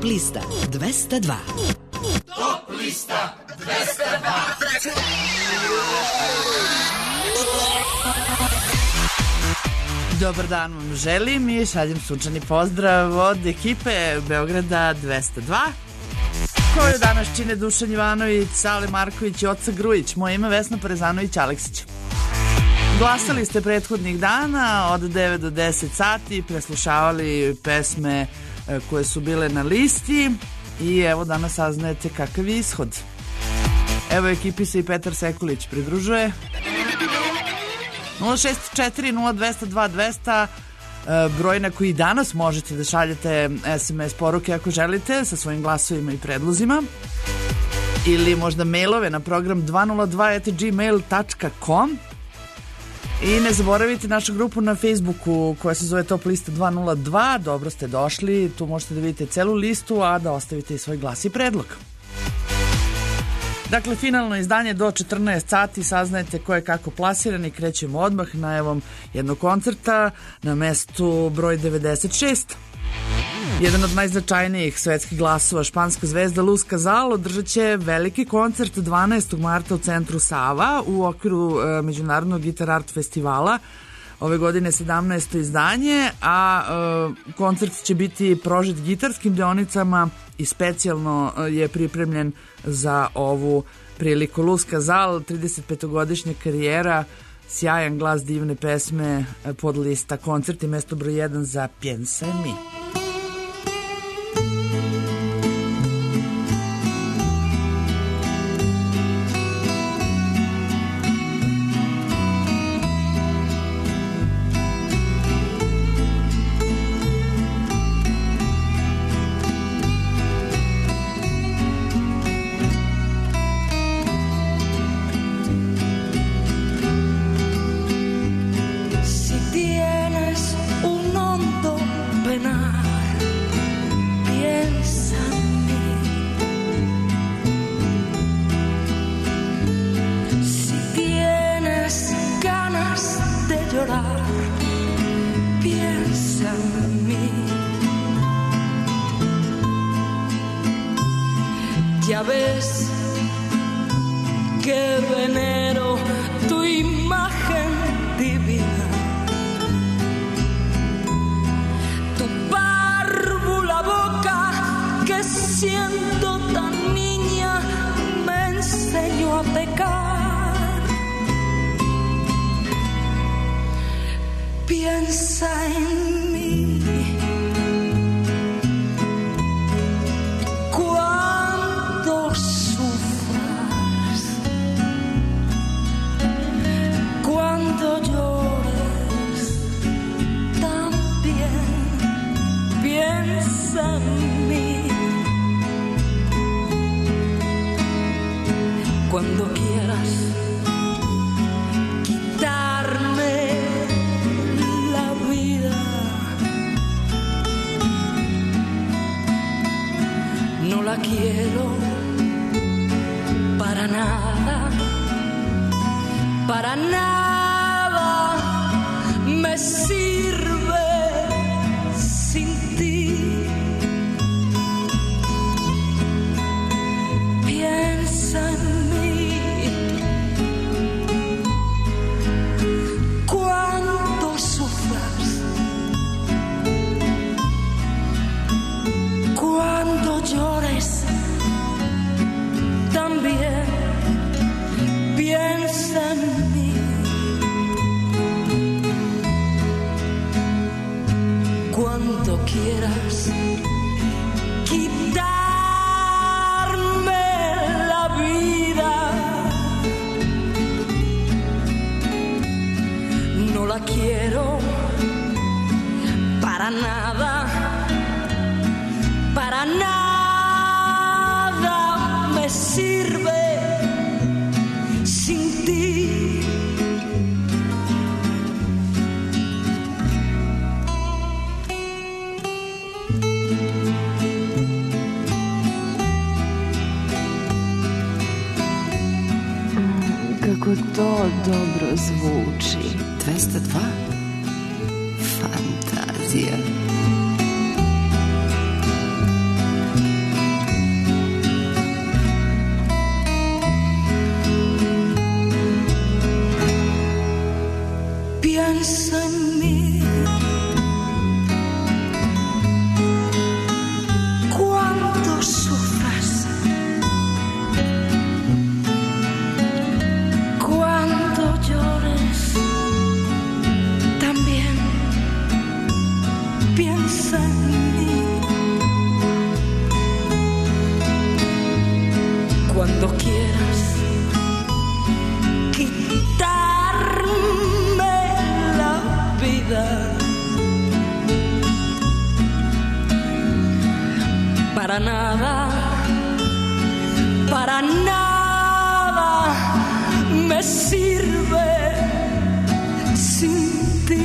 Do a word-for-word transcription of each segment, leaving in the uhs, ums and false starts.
Top lista dvesta dva. Top lista dvesta dva. Dobar dan vam želim i šaljem sunčani pozdrav od ekipe Beograda dvesta dva, koju danas čine Dušan Ivanović, Sale Marković i Oca Grujić. Moje ime Vesna Parezanović-Aleksić. Glasali ste prethodnih dana od devet do deset sati, preslušavali pesme koje su bile na listi i evo danas saznajete kakav je ishod. Evo ekipi se i Petar Sekulić pridružuje. nula šest četiri nula dvesta dva dvesta, broj na koji danas možete da šaljete es em es poruke ako želite sa svojim glasovima i predlozima, ili možda mailove na program dva nula dva at gmail dot com. I ne zaboravite našu grupu na Facebooku koja se zove Top lista dva nula dva. Dobro ste došli, tu možete da vidite celu listu, a da ostavite i svoj glas i predlog. Dakle, finalno izdanje do četrnaest sati, saznajete ko je kako plasiran i krećemo odmah najavom jednog koncerta na mestu broj devedeset šest. Jedan od najznačajnijih svetskih glasova, španska zvezda Luz Casal, održat će veliki koncert dvanaestog marta u centru Sava u okviru e, Međunarodnog Guitar Art festivala. Ove godine sedamnaesto izdanje, a e, koncert će biti prožet gitarskim deonicama i specijalno je pripremljen za ovu priliku. Luz Casal, tridesetpetogodišnja karijera, sjajan glas, divne pesme, pod lista koncert i mesto broj jedan za Piensa en mi. Ya ves que venero tu imagen divina, tu párvula boca que siendo tan niña me enseñó a pecar. Piensa en mí. Cuando llores también piensa en mí. Cuando quieras quitarme la vida, no la quiero para nada, para nada me sirve sin ti. Piensa en mí. Cuando sufras, cuando llores también piensa en mí. Cuando quieras quitarme la vida, no la quiero para nada, para nada me sirve sin ti. Kako to dobro zvuči. dvesta dva. Fantazija. cuando quieras quitarme la vida. Para nada, para nada me sirve sin ti.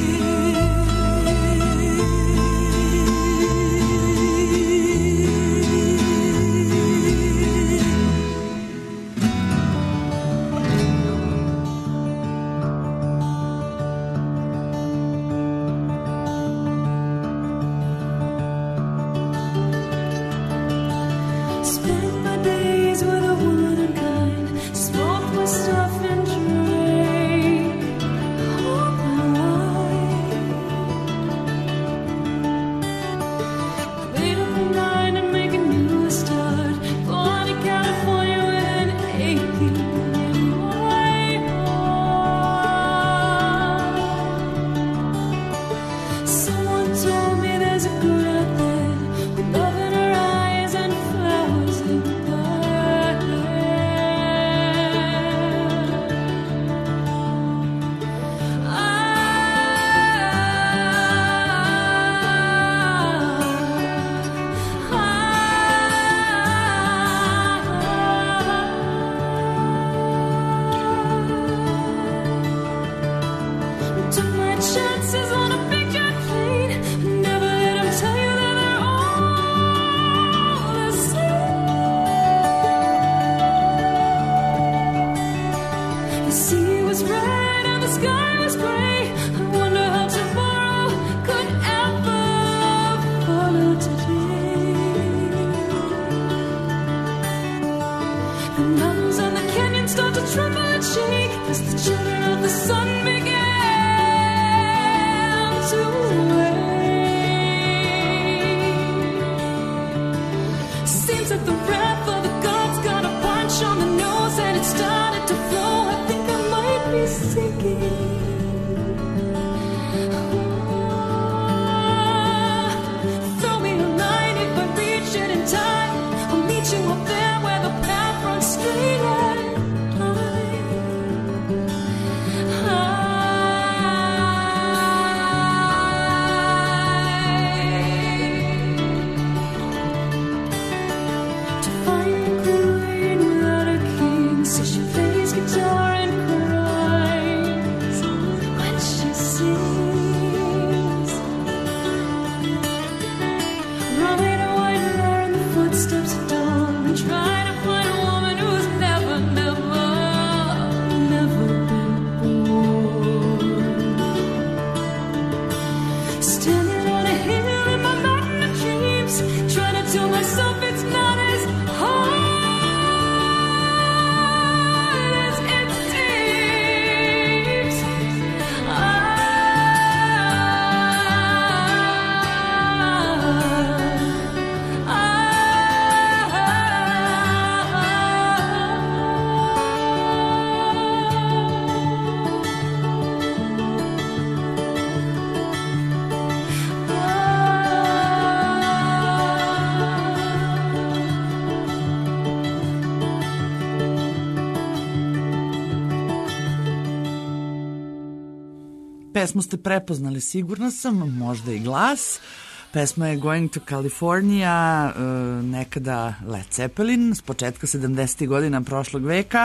Pesmu ste prepoznali, sigurna sam, možda i glas. Pesma je Going to California, nekada Led Zeppelin, s početka sedamdesetih godina prošlog veka.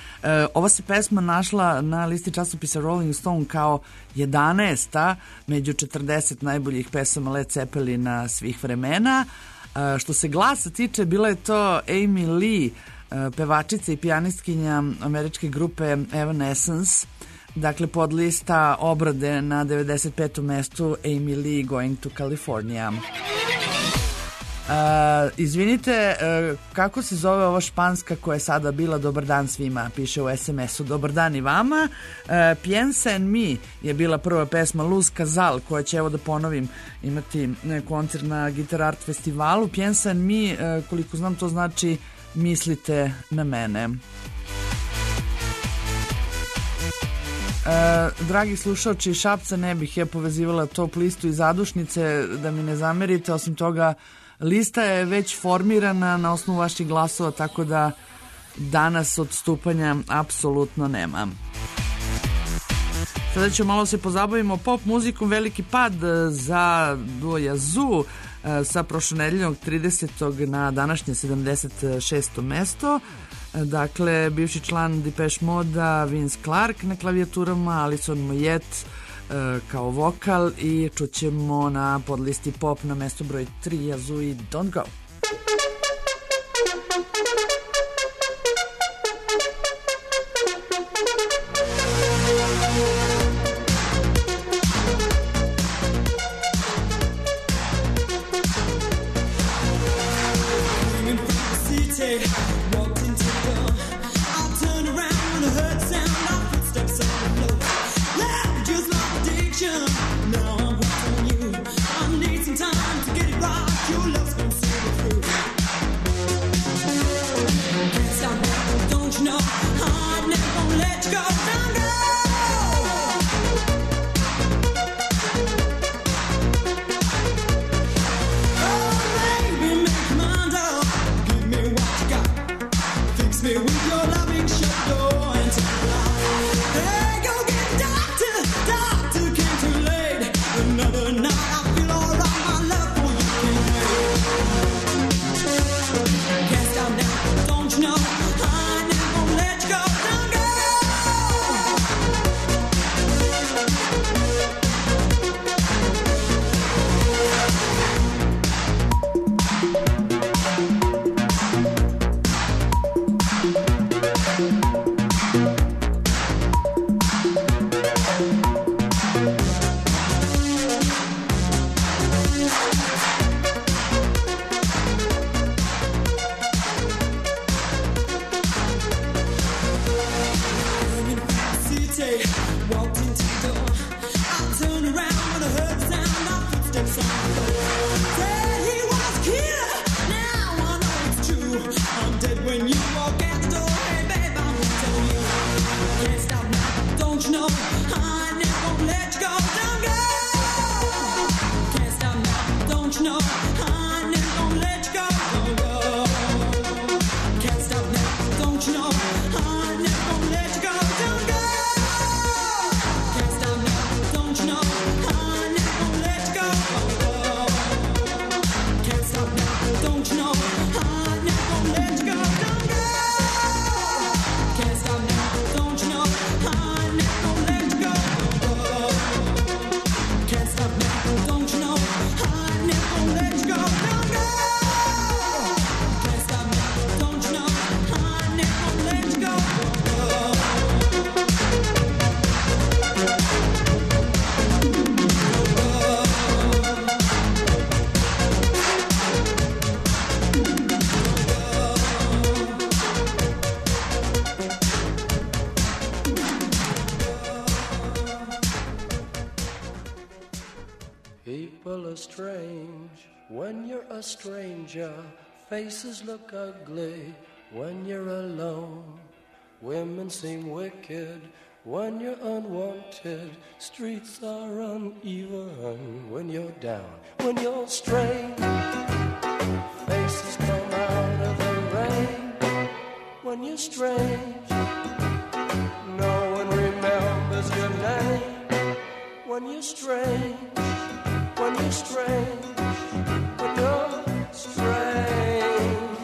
Ova se pesma našla na listi časopisa Rolling Stone kao jedanaesta među četrdeset najboljih pesama Led Zeppelina svih vremena. Što se glasa tiče, bila je to Amy Lee, pevačica i pijanistkinja američke grupe Evanescence. Dakle, pod lista obrade na devedeset petom mestu Amy Lee, Going to California. Uh, izvinite, uh, kako se zove ova španska koja je sada bila? Dobar dan svima, piše u es em esu. Dobar dan i vama. Uh, Piensa en mi je bila prva pesma Luz Casal, koja će, evo da ponovim, imati koncert na Guitar Art festivalu. Piensa en mi, uh, koliko znam, to znači mislite na mene. Uh, dragi slušaoči Šapca, ne bih ja povezivala top listu i zadušnice, da mi ne zamerite. Osim toga, lista je već formirana na osnovu vaših glasova, tako da danas odstupanja apsolutno nema. Sada ćemo malo se pozabavimo pop muzikom. Veliki pad za duo Yazoo sa prošlonedeljnog tridesetog na današnje sedamdeset šesto mesto. Dakle, bivši član Depeche Moda Vince Clarke na klavijaturama, Alison Moyet kao vokal i čućemo na podlisti pop na mesto broj tri Yazoo i Don't Go. Stranger, faces look ugly when you're alone. Women seem wicked when you're unwanted. Streets are uneven when you're down. When you're strange, faces come out of the rain. When you're strange, no one remembers your name. When you're strange, when you're strange, when you're strange,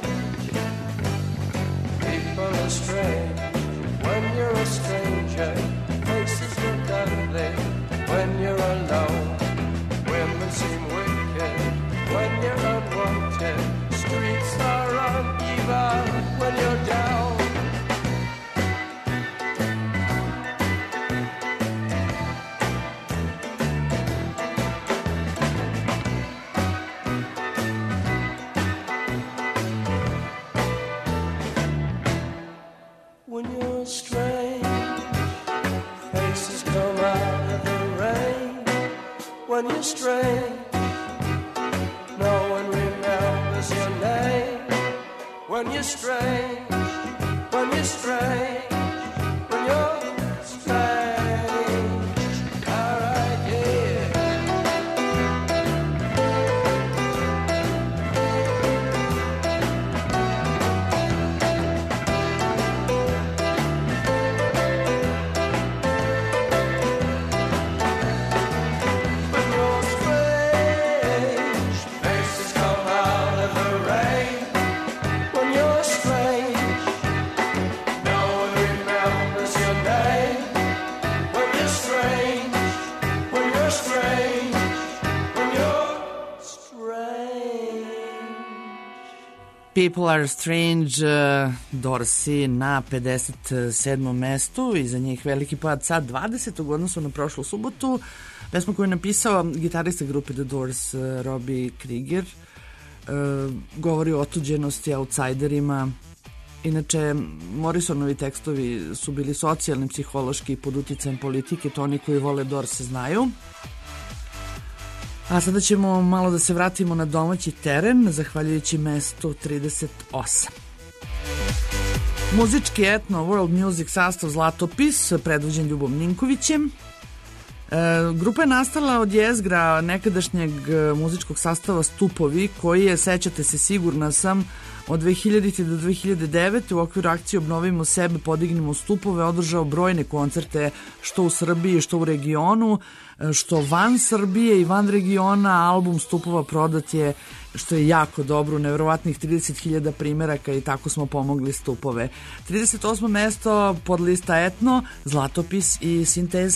people are strange when you're a stranger. Faces look ugly when you're alone. Women seem wicked when you're unwanted. Streets are uneven when you're down. When you're strange, no one remembers your name. When you're strange, when you're strange, when you're strange. All right, yeah. People Are Strange, uh, Dorsi na pedeset sedmom mestu, iza njih veliki pad sa dvadesetog u odnosu na prošlu subotu. Pesma koju je napisao gitarista grupe The Doors, uh, Robbie Krieger, uh, govori o otuđenosti, outsiderima. Inače, Morrisonovi tekstovi su bili socijalni, psihološki, pod uticajem politike, to oni koji vole Doors znaju. A sada ćemo malo da se vratimo na domaći teren, zahvaljujući mestu trideset osam. Muzički etno World Music sastav Zlatopis, predvođen Ljubom Ninkovićem. E, grupa je nastala od jezgra nekadašnjeg muzičkog sastava Stupovi, koji je, sećate se, sigurna sam, od dve hiljadite do dve hiljade devete u okviru akcije Obnovimo sebe, podignimo stupove, održao brojne koncerte što u Srbiji, što u regionu, što van Srbije i van regiona. Album Stupova prodat je, što je jako dobro, nevjerovatnih trideset hiljada primjeraka i tako smo pomogli Stupove. trideset osmo mesto pod lista etno, Zlatopis i Sintez.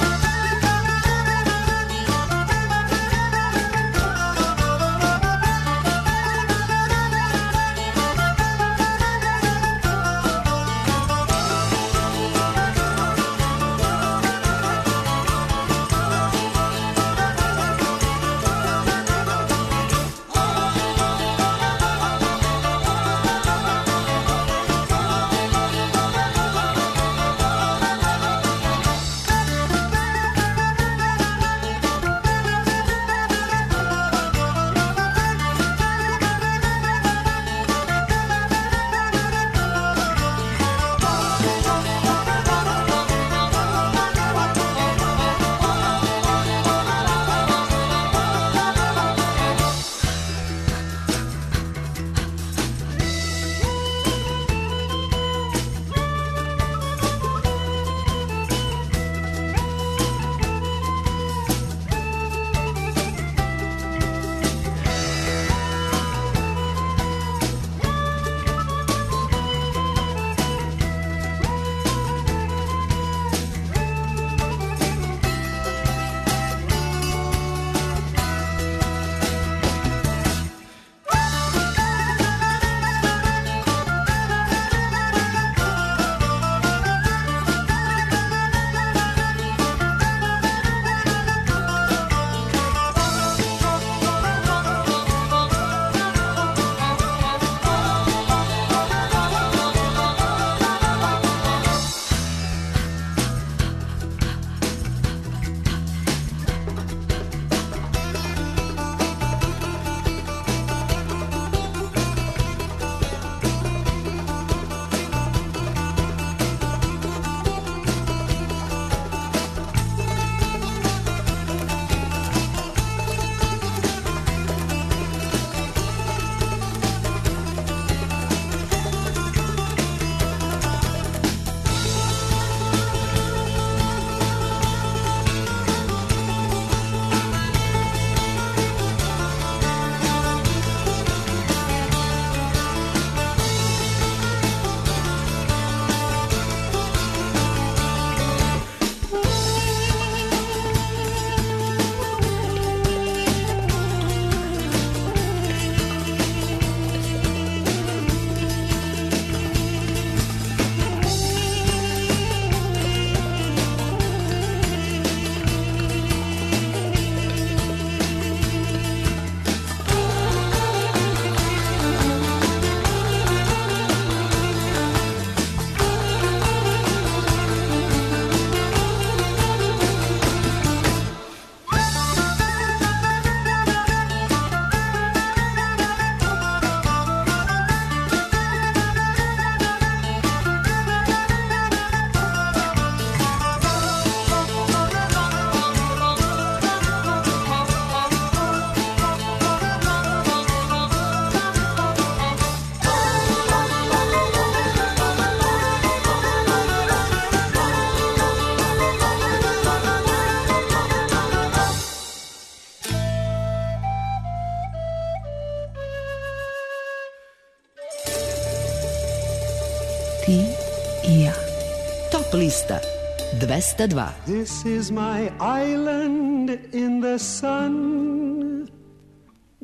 Ti i ja. Top lista dvesta dva. This is my island in the sun,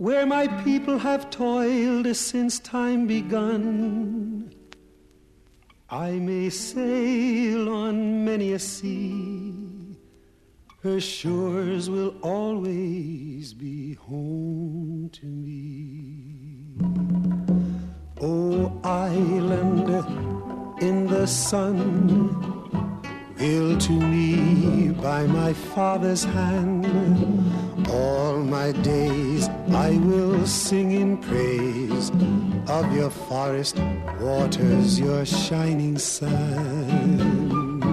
where my people have toiled since time begun. I may sail on many a sea, her shores will always be home to me. Oh, island in the sun, built to me by my father's hand, all my days I will sing in praise of your forest waters, your shining sand.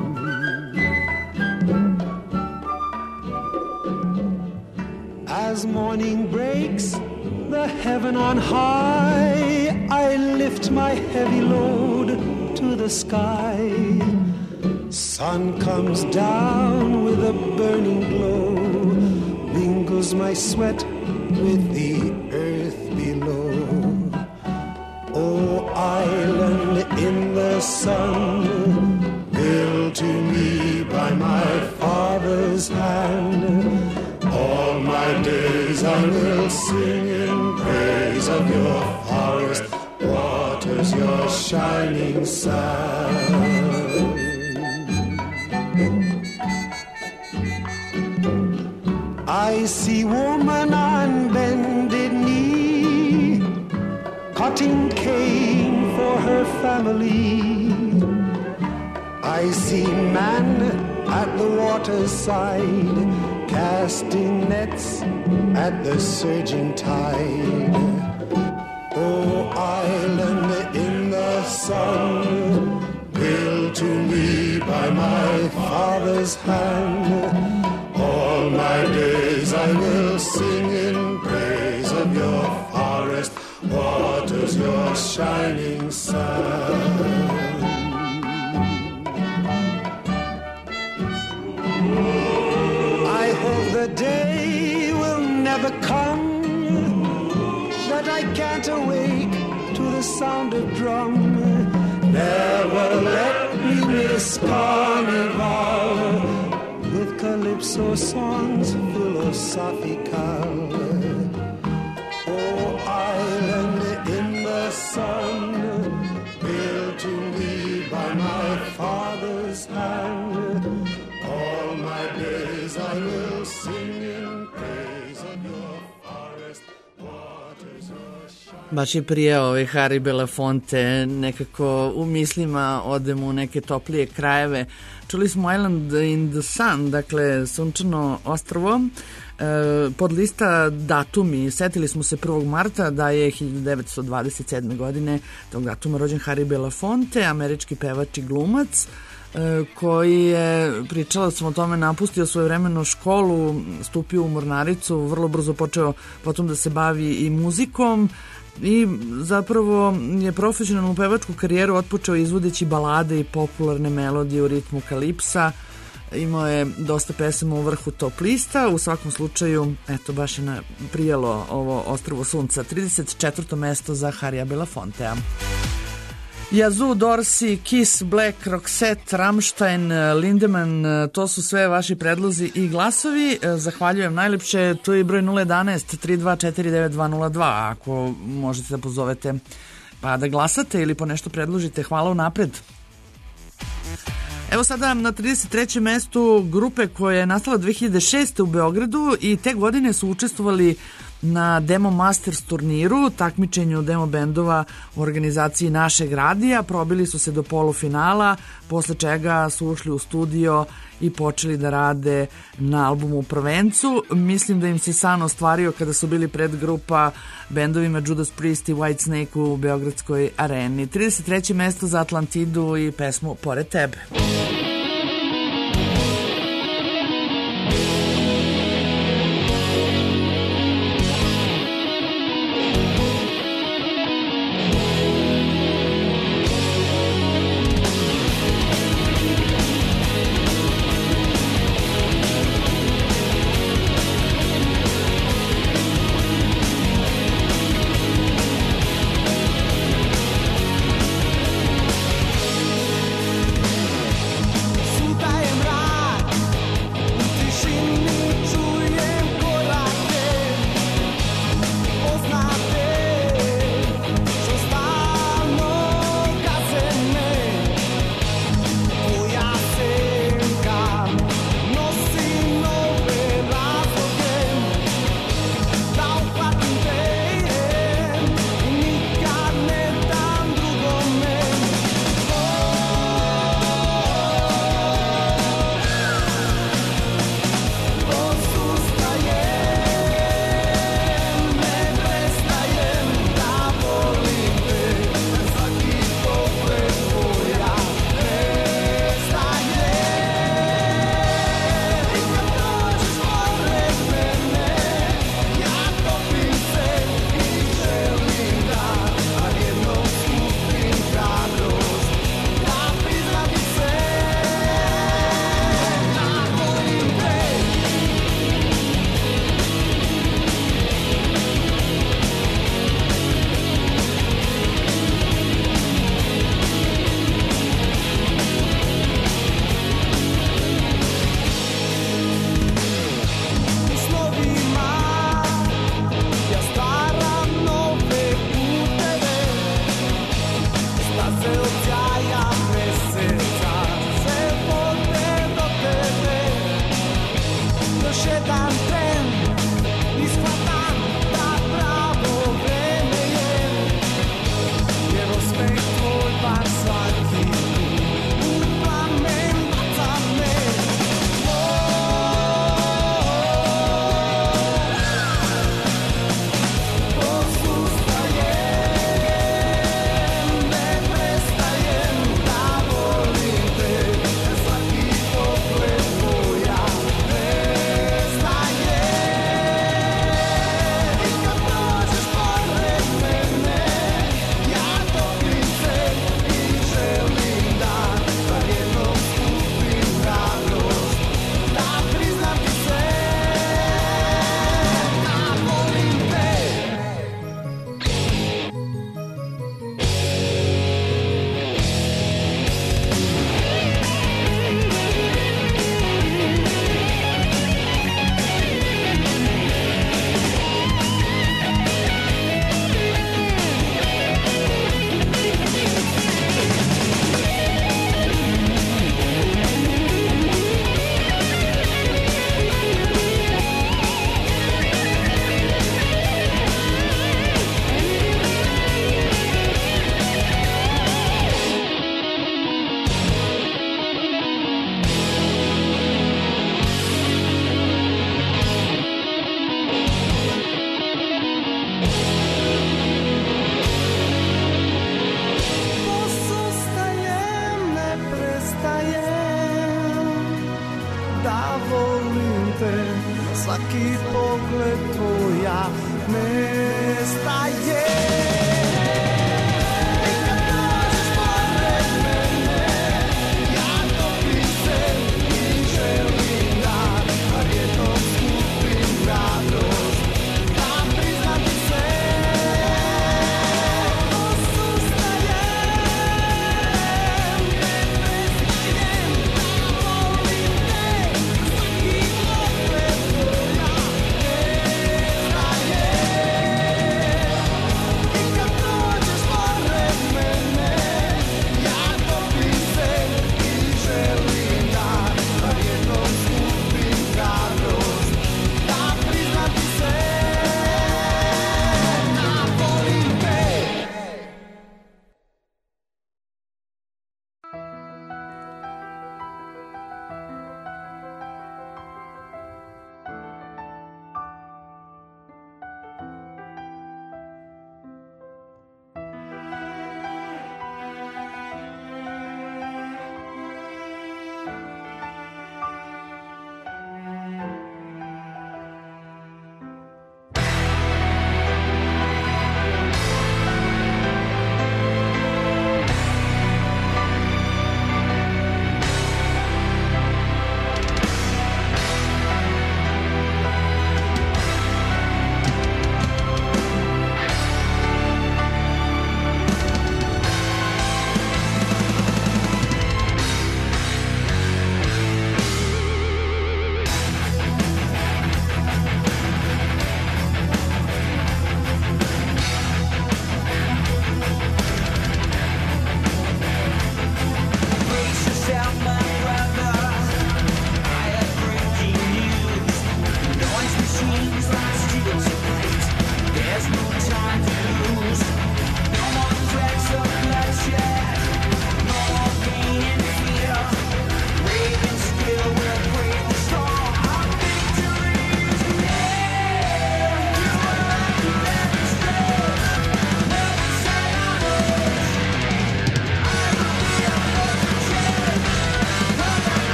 As morning breaks the heaven on high, I lift my heavy load to the sky. Sun comes down with a burning glow, mingles my sweat with the earth below. Oh, island in the sun, built to me by my father's hand, all my days I will sing in praise of your forest waters, your shining sand. I see woman on bended knee, cutting cane for her family. I see man at the water's side, casting nets at the surging tide. Oh, island in the sun, built to me by my father's hand, all my days I will sing in praise of your forest waters, your shining sand. I hope the day will never come that I can't awake to the sound of drum. Never let me miss carnival with calypso songs philosophical. Oh, island in the sun, built to me by my father's hand, all my days I will sing in praise of your forest waters, your shine. Baš je prije ovaj Harry Belafonte, nekako u mislima odem u neke toplije krajeve. Čuli smo Island in the Sun, dakle sunčano ostrvo. E, pod lista datumi, setili smo se prvog marta da je hiljadu devetsto dvadeset sedme. godine tog datuma rođen Harry Belafonte, američki pevač i glumac, e, koji je, pričala sam o tome, napustio svojevremeno školu, stupio u mornaricu, vrlo brzo počeo potom da se bavi i muzikom i zapravo je profesionalnu pevačku karijeru otpočeo izvodeći balade i popularne melodije u ritmu kalipsa. Imao je dosta pesama u vrhu top lista. U svakom slučaju, eto, baš je na prijelo ovo Ostrvo sunca. trideset četvrto mesto za Harrya Belafontea. Yazoo, Dorsey, Kiss, Black, Roxette, Rammstein, Lindemann, to su sve vaši predlozi i glasovi. Zahvaljujem najlepše. Tu je broj nula jedanaest tri dva četiri devet dva nula dva ako možete da pozovete pa da glasate ili po nešto predložite. Hvala unapred. Evo sada na trideset trećem mestu grupe koja je nastala dve hiljade šeste. u Beogradu i te godine su učestvovali na Demo Masters turniru, takmičenju demo bendova u organizaciji našeg radija. Probili su se do polufinala, posle čega su ušli u studio i počeli da rade na albumu Prvencu. Mislim da im se san ostvario kada su bili pred grupa bendovima Judas Priest i Whitesnake u Beogradskoj areni. trideset treće mesto za Atlantidu i pesmu Pored tebe.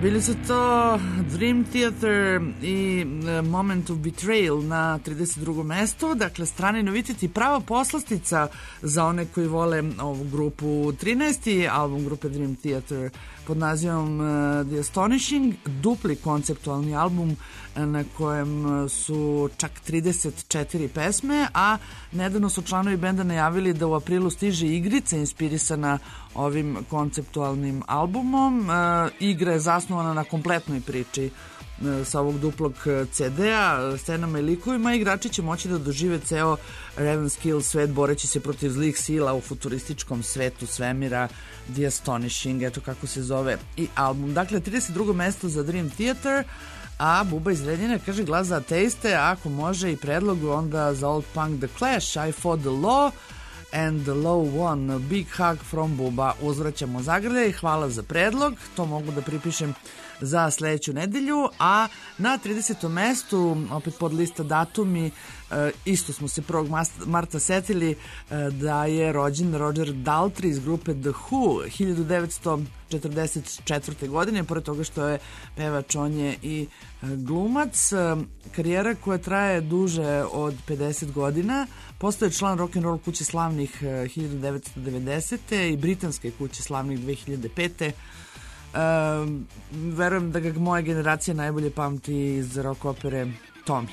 Bili su to Dream Theater i Moment of Betrayal na trideset drugom mestu. Dakle, strani novitet i prava poslastica za one koji vole ovu grupu. trinaesti album grupe Dream Theater pod nazivom The Astonishing, dupli konceptualni album na kojem su čak trideset četiri pesme, a nedavno su članovi benda najavili da u aprilu stiže igrica inspirisana ovim konceptualnim albumom. E, igra je zasnovana na kompletnoj priči e, sa ovog duplog ce de-a, scenama i likovima. Igrači će moći da dožive ceo Ravenskill svet boreći se protiv zlih sila u futurističkom svetu svemira. The Astonishing, eto kako se zove i album. Dakle, trideset drugo mesto za Dream Theater, a Buba iz Renjina kaže glas za ateiste, ako može i predlog onda za Old Punk The Clash, I Fought the Law and the Law Won. Big hug from Buba. Uzvraćamo zagrlje i hvala za predlog, to mogu da pripišem za sledeću nedelju. A na tridesetom mestu, opet pod lista datumi, isto smo se prvog marta setili da je rođen Roger Daltrey iz grupe The Who hiljadu devetsto četrdeset četvrte. godine. Pored toga što je pevač, on je i glumac. Karijera koja traje duže od pedeset godina. Postoje član rock'n'roll kuće slavnih hiljadu devetsto devedesete. i britanske kuće slavnih dve hiljade pete. Um, verujem da ga moja generacija najbolje pamti iz rock opere Tommy.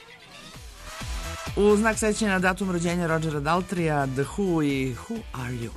U znak sećanja na datum rođenja Rogera Daltreya, The Who i Who Are You?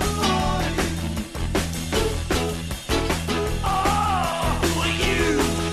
You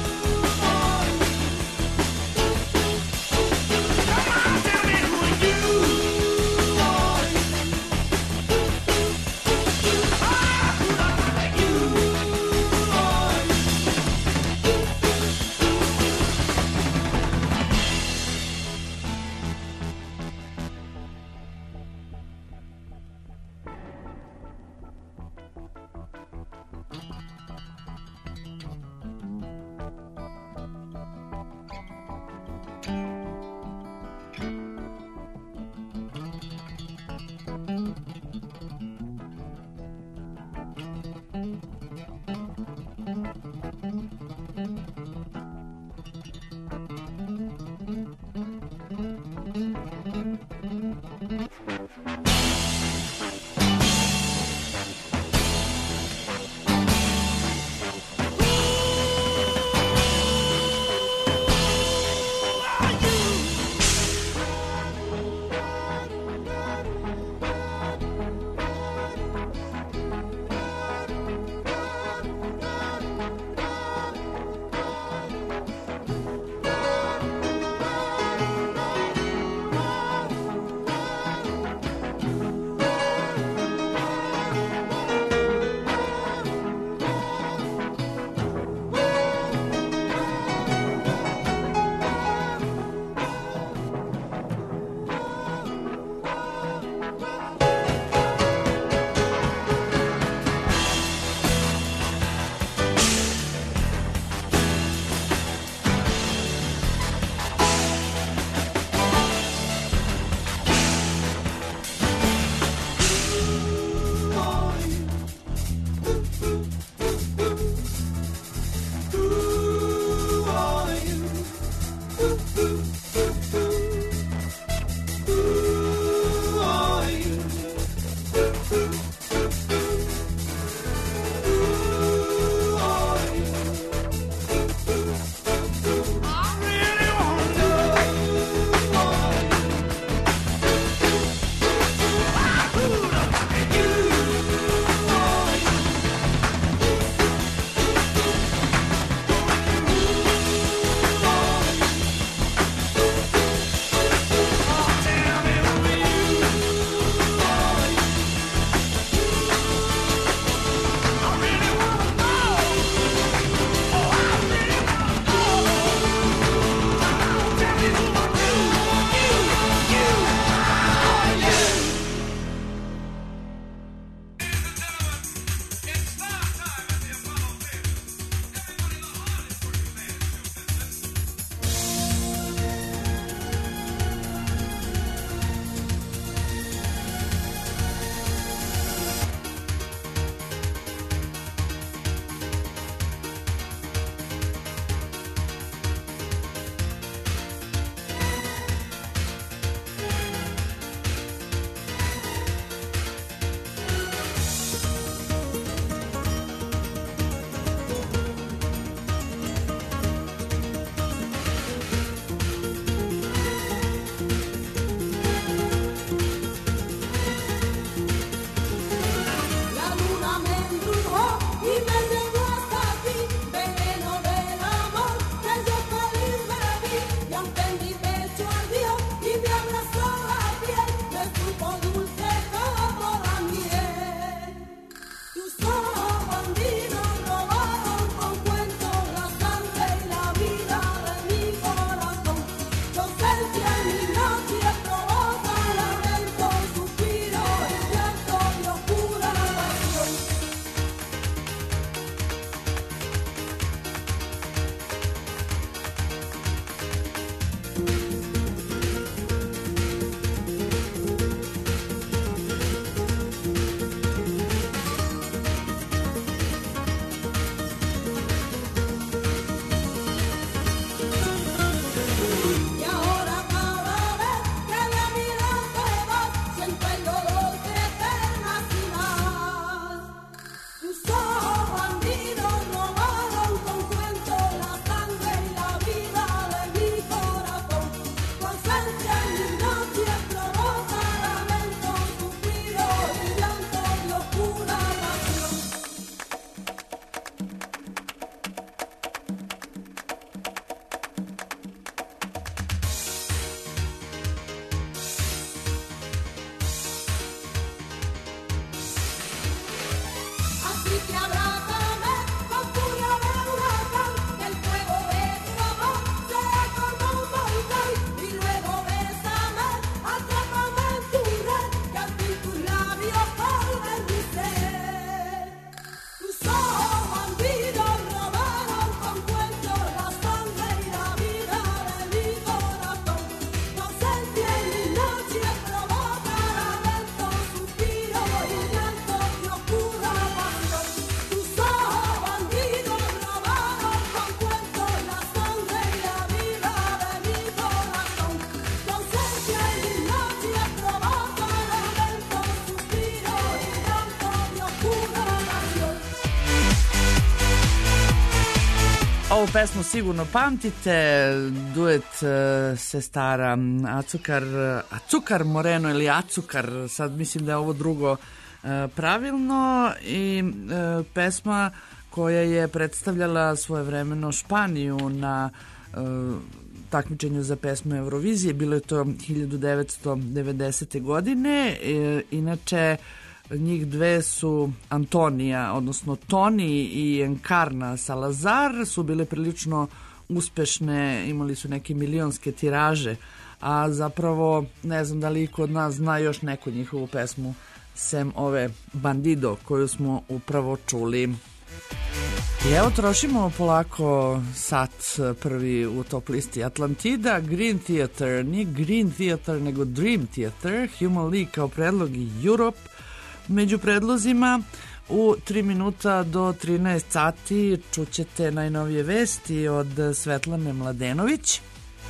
Ovu pesmu sigurno pamtite, duet uh, sestara Acukar, Acukar Moreno ili Acukar, sad mislim da je ovo drugo uh, pravilno, i uh, pesma koja je predstavljala svojevremeno Španiju na uh, takmičenju za pesmu Eurovizije. Bilo je to hiljadu devetsto devedesete. godine. E, inače, njih dve su Antonija, odnosno Toni i Encarna Salazar, su bile prilično uspešne, imali su neke milionske tiraže, a zapravo ne znam da li iko od nas zna još neku njihovu pesmu sem ove Bandido koju smo upravo čuli. I evo, trošimo polako sat prvi u top listi Atlantida. Green Theater, nije Green Theater nego Dream Theater, Human League kao predlog i Europe među predlozima. U tri minuta do trinaest sati čućete najnovije vesti od Svetlane Mladenović.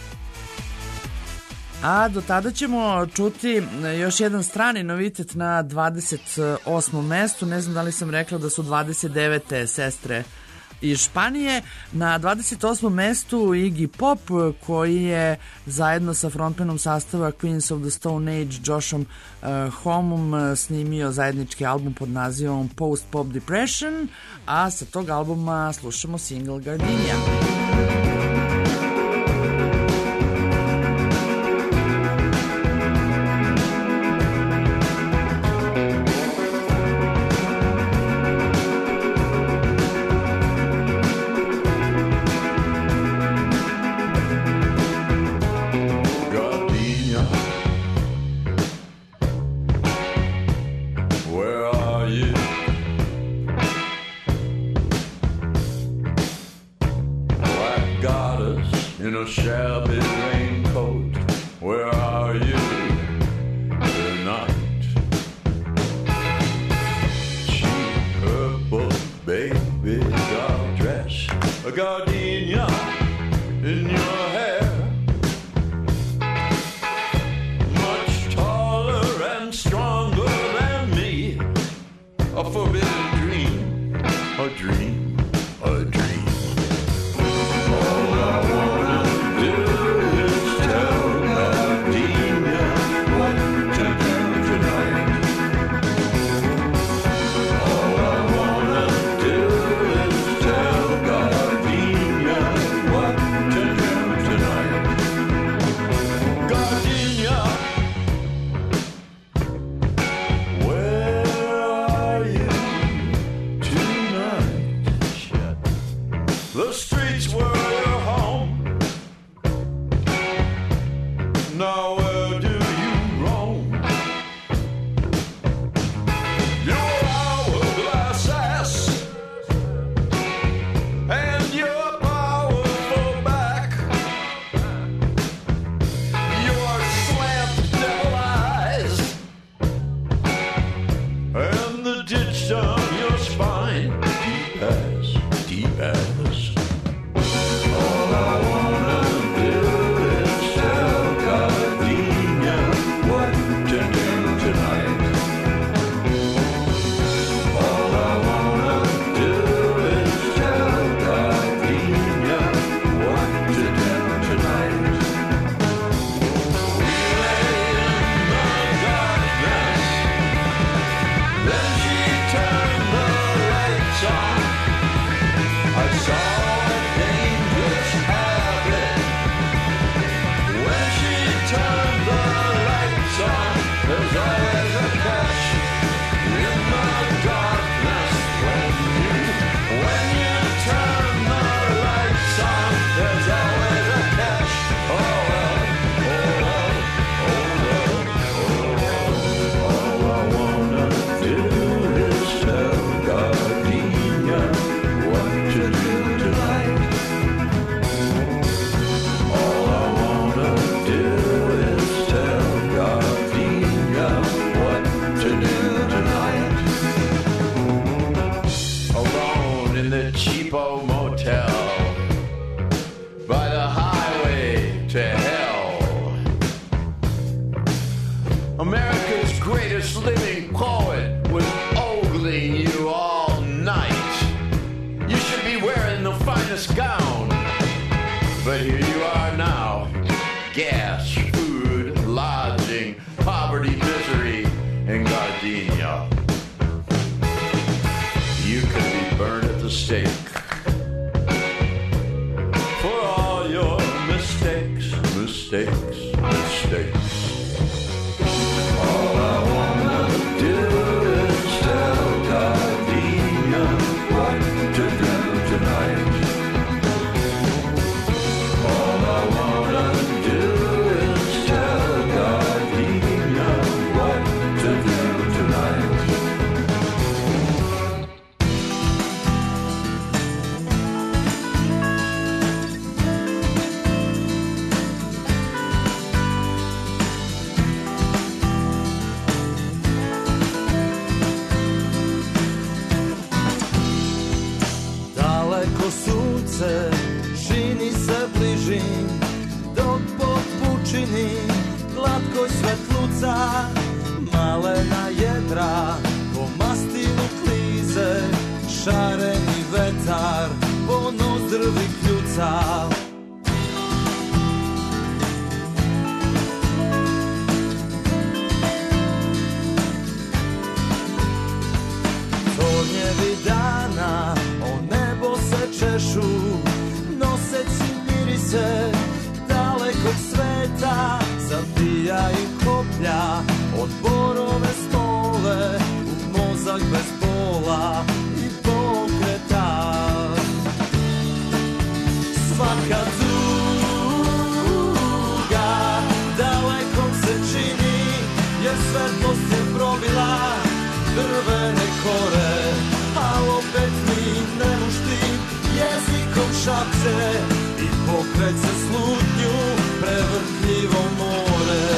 A do tada ćemo čuti još jedan strani novitet na dvadeset osmom mestu. Ne znam da li sam rekla da su dvadeset devete sestre iz Španije. Na dvadeset osmom mestu Iggy Pop, koji je zajedno sa frontmanom sastava Queens of the Stone Age Joshom uh, Homom snimio zajednički album pod nazivom Post Pop Depression, a sa tog albuma slušamo single Gardenia. All I wanna do is tell God But here you are now. Gas, food, lodging, poverty, misery, and gardenia. You could be burned at the stake for all your mistakes, mistakes, mistakes. All I wanna do is tell gardenia what to do tonight. All I wanna do is tell gardenia what to do tonight. Daleko sunce čini se bliži, dok pod pučini glatko svetluca, malena jedra po mastilu klize, šareni vetar po nozdrvi kljuca. Tornjevi dana o nebo se češu, noseći mirise dalekog sveta, zabijaju koplja od borove stole u mozak bez pola i pokreta. Svaka tuga dalekom se čini, jer svetlost je probila drvene kore, a opet mi ne mušti jezikom šapće i pokret se slutnju prevrtljivo more.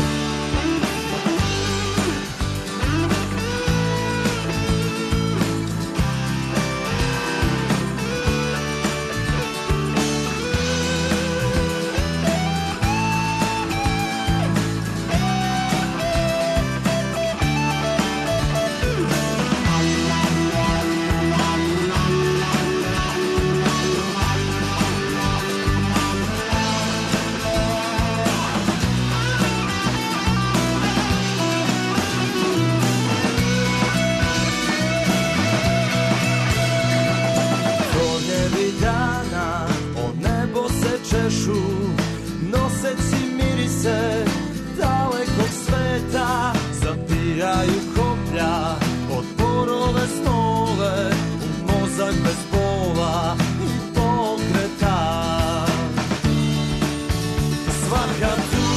Noseći mirise dalekog sveta, zabijaju koplja od borove stole u mozak bez pola i pokreta. Svaka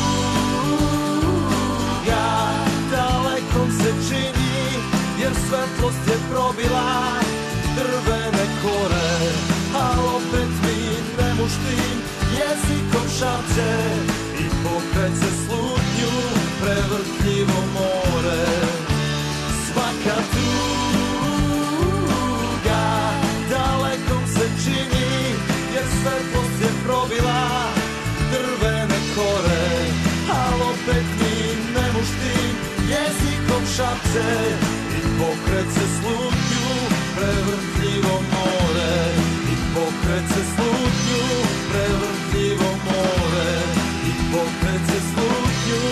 tuga dalekom se čini, jer svetlost je probila drvene kore, a opet mi ne muštim jezikom šapće i pokret se slutnju prevrtljivo more. Svaka tuga dalekom se čini, jer svetlost je probila drvene kore, al opet mi ne muštim jezikom šapće i pokret se slutnju prevrtljivo more. I pokret se slutnju prevrtljivo more, i pokret se slutnju.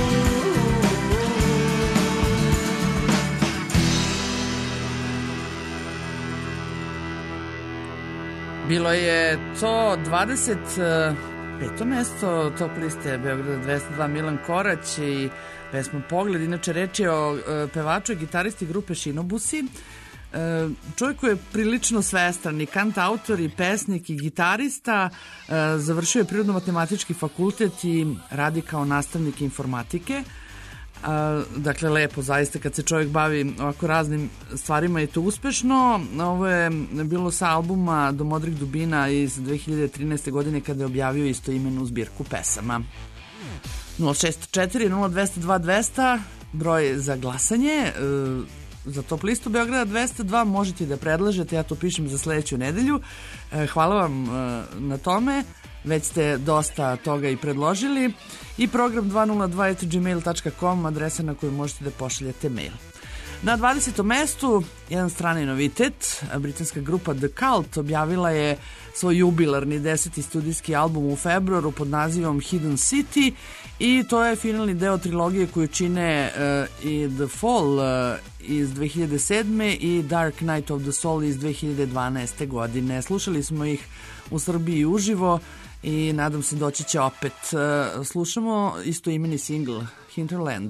Bilo je to dvadeset peto mesto top liste Beograda dvesta dva Milan Korać i pesma Pogled. Inače reč je o pevaču i gitaristi grupe Šinobusi. Čovjek koji je prilično svestran i kantautor i pesnik i gitarista, završio je prirodno-matematički fakultet i radi kao nastavnik informatike. Dakle, lepo, zaista kad se čovjek bavi ovako raznim stvarima je to uspešno. Ovo je bilo sa albuma Do modrih dubina iz dve hiljade trinaeste. godine kada je objavio istoimenu zbirku pesama. nula šest četiri nula dvesta dva dvesta broj za glasanje za top listu Beograda dvesta dva. Možete da predlažete, ja to pišem za sledeću nedelju. Hvala vam na tome, već ste dosta toga i predložili. I program dvesta dva at gmail dot com, adresa na koju možete da pošaljete mail. Na dvadesetom mestu jedan strani novitet, britanska grupa The Cult objavila je svoj jubilarni deseti studijski album u februaru pod nazivom Hidden City i to je finalni deo trilogije koju čine uh, i The Fall uh, iz dve hiljade sedme i Dark Night of the Soul iz dve hiljade dvanaeste. godine. Slušali smo ih u Srbiji uživo i nadam se doći će opet. Uh, slušamo isto imeni single Hinterland.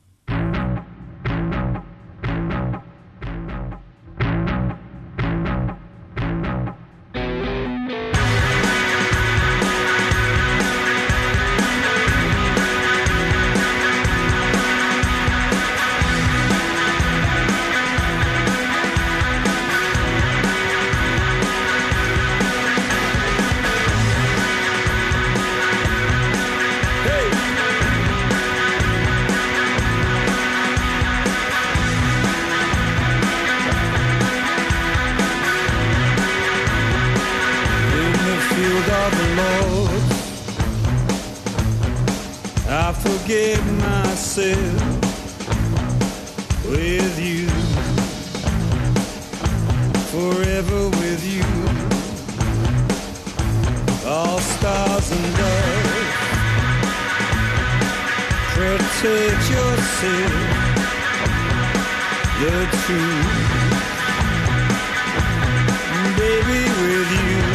Forget myself with you, forever with you, all stars and doves, protect yourself, the truth, baby, with you.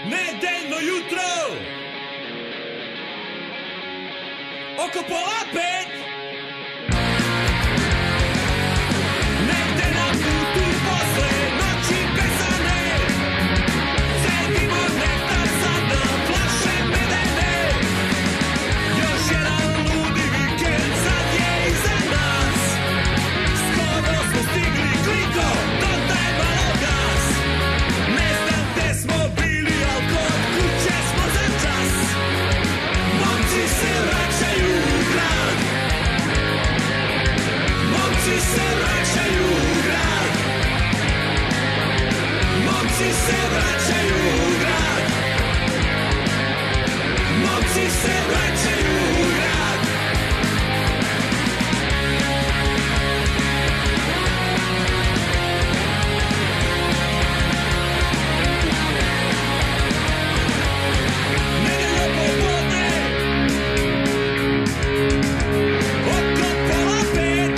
nedeljno jutro oko pola pet negde na putu posle noći pesane sedimo nektar sada flaše medene još jedan ludi vikend sad je iza nas skoro smo stigli kliko do taj malo gas ne znam gde smo bili al kod kuće smo za čas momci se vraćaju u grad momci se vraćaju u grad momci se vraćaju u grad momci se vraćaju u grad nedeljo popodne oko pola pet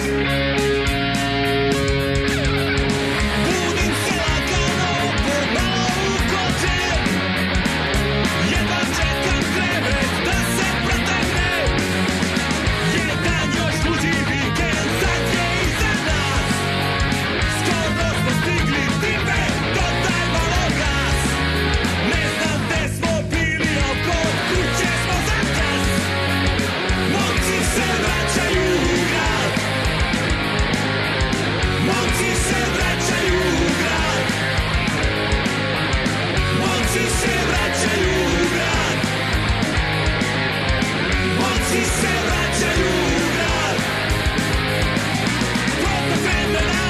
budim se lagano pomalo ukočen jedva čekam krevet da se protegne jedan još luđi vikend sad je iza nas skoro smo stigli time do taj malo gas ne znam gde smo bili al kod kuće smo za čas momci se vraćaju u grad momci se vraćaju u grad momci se vraćaju u grad momci se vraćaju u grad toliko vremena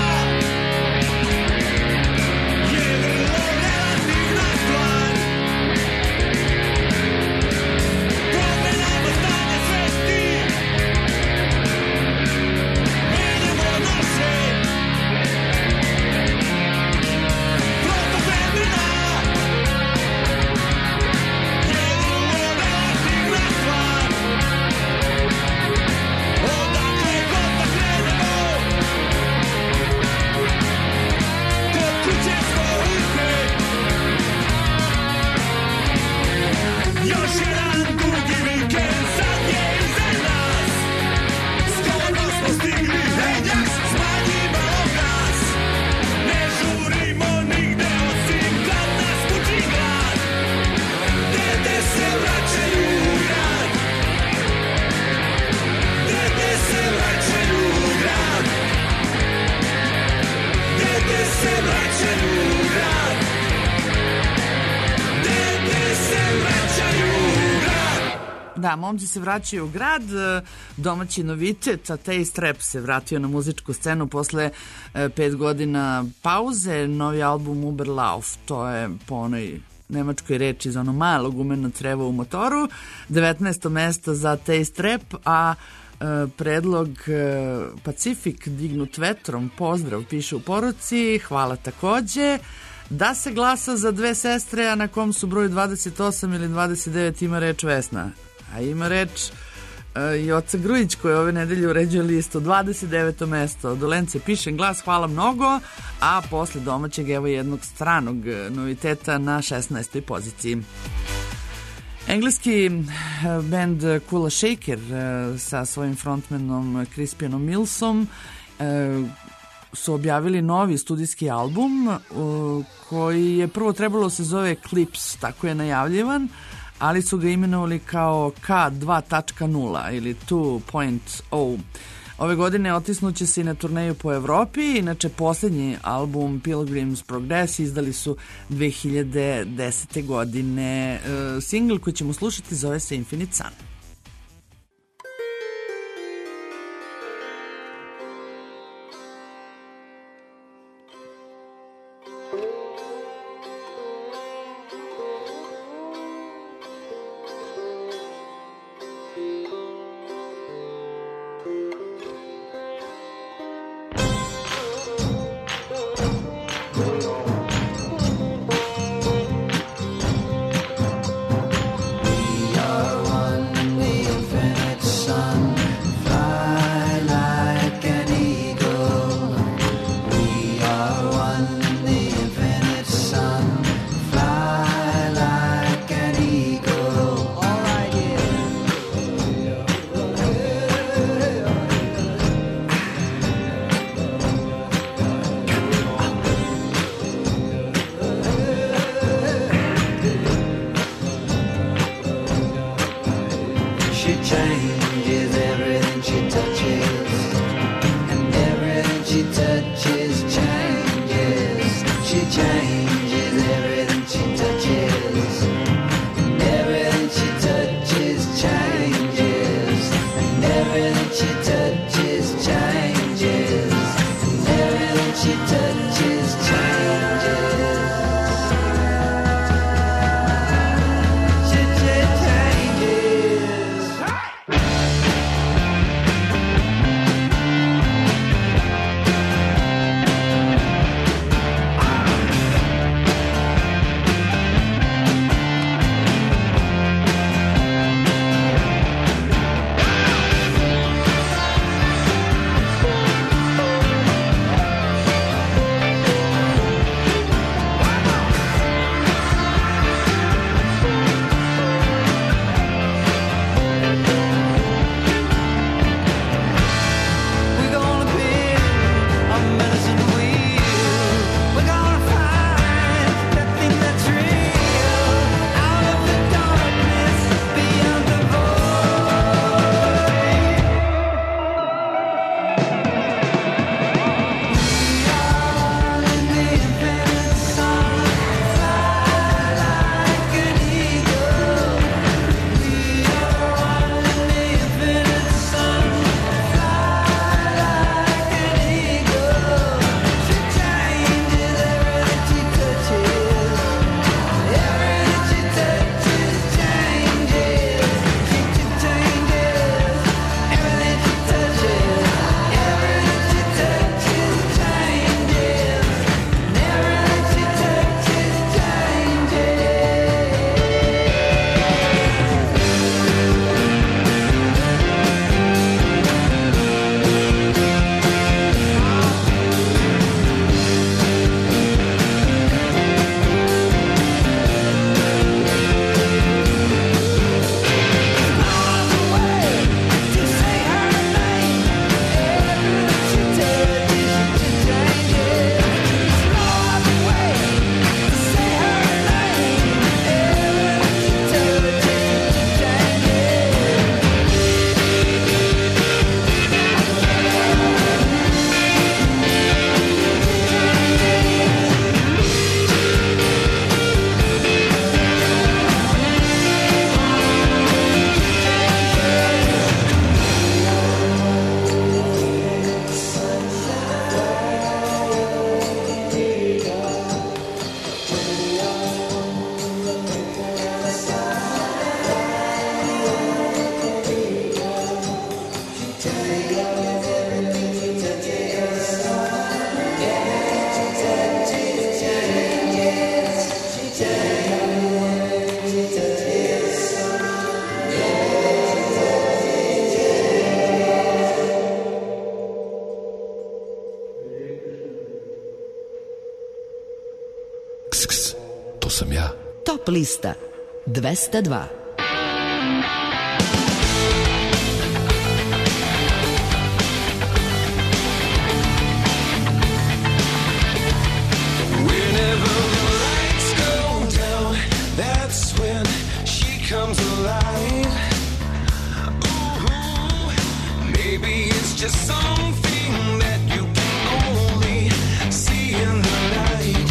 je vrlo relativna stvar promenama stanja svesti menjamo naše toliko vremena je vrlo relativna stvar odakle god da krenemo kod kuće smo uvek još jedan dugi vikend sad je iza nas skoro smo stigli Renjac smanji malo gas ne žurimo nigde osim kad nas muči glad dede se vraćaju u grad dede se vraćaju u grad dede se vraćaju u grad dede se vraćaju u grad Da, momci se vraćaju u grad, domaći novitet, a Taste Rap se vratio na muzičku scenu posle e, pet godina pauze, novi album Uberlauf, to je po onoj nemačkoj reči za ono malo gumeno crevo u motoru, devetnaesto mesto za Taste Rap, a e, predlog e, Pacific dignut vetrom, pozdrav, piše u poruci, hvala takođe. Da se glasa za dve sestre, a na kom su broju dvadeset osam ili dvadeset devet ima reč Vesna. A ima reč uh, Joca Grujić koji ove nedelje uređuje listu dvadeset deveto mesto. Dolence pišem glas, hvala mnogo, a posle domaćeg evo jednog stranog noviteta na šesnaestoj poziciji. Engleski uh, band Kula Shaker uh, sa svojim frontmanom Crispienom Millsom uh, su objavili novi studijski album uh, koji je prvo trebalo se zove Clips, tako je najavljivan, ali su ga imenovali kao K dva tačka nula ili dva tačka nula. Ove godine otisnuće se i na turneju po Evropi, inače posljednji album Pilgrim's Progress izdali su dve hiljade desete godine. E, singl koji ćemo slušati zove se Infinite Sun. We are one. To sam ja. Top lista dvesta dva. Whenever the lights go down, that's when she comes alive. Ooh, maybe it's just something that you can only see in the night.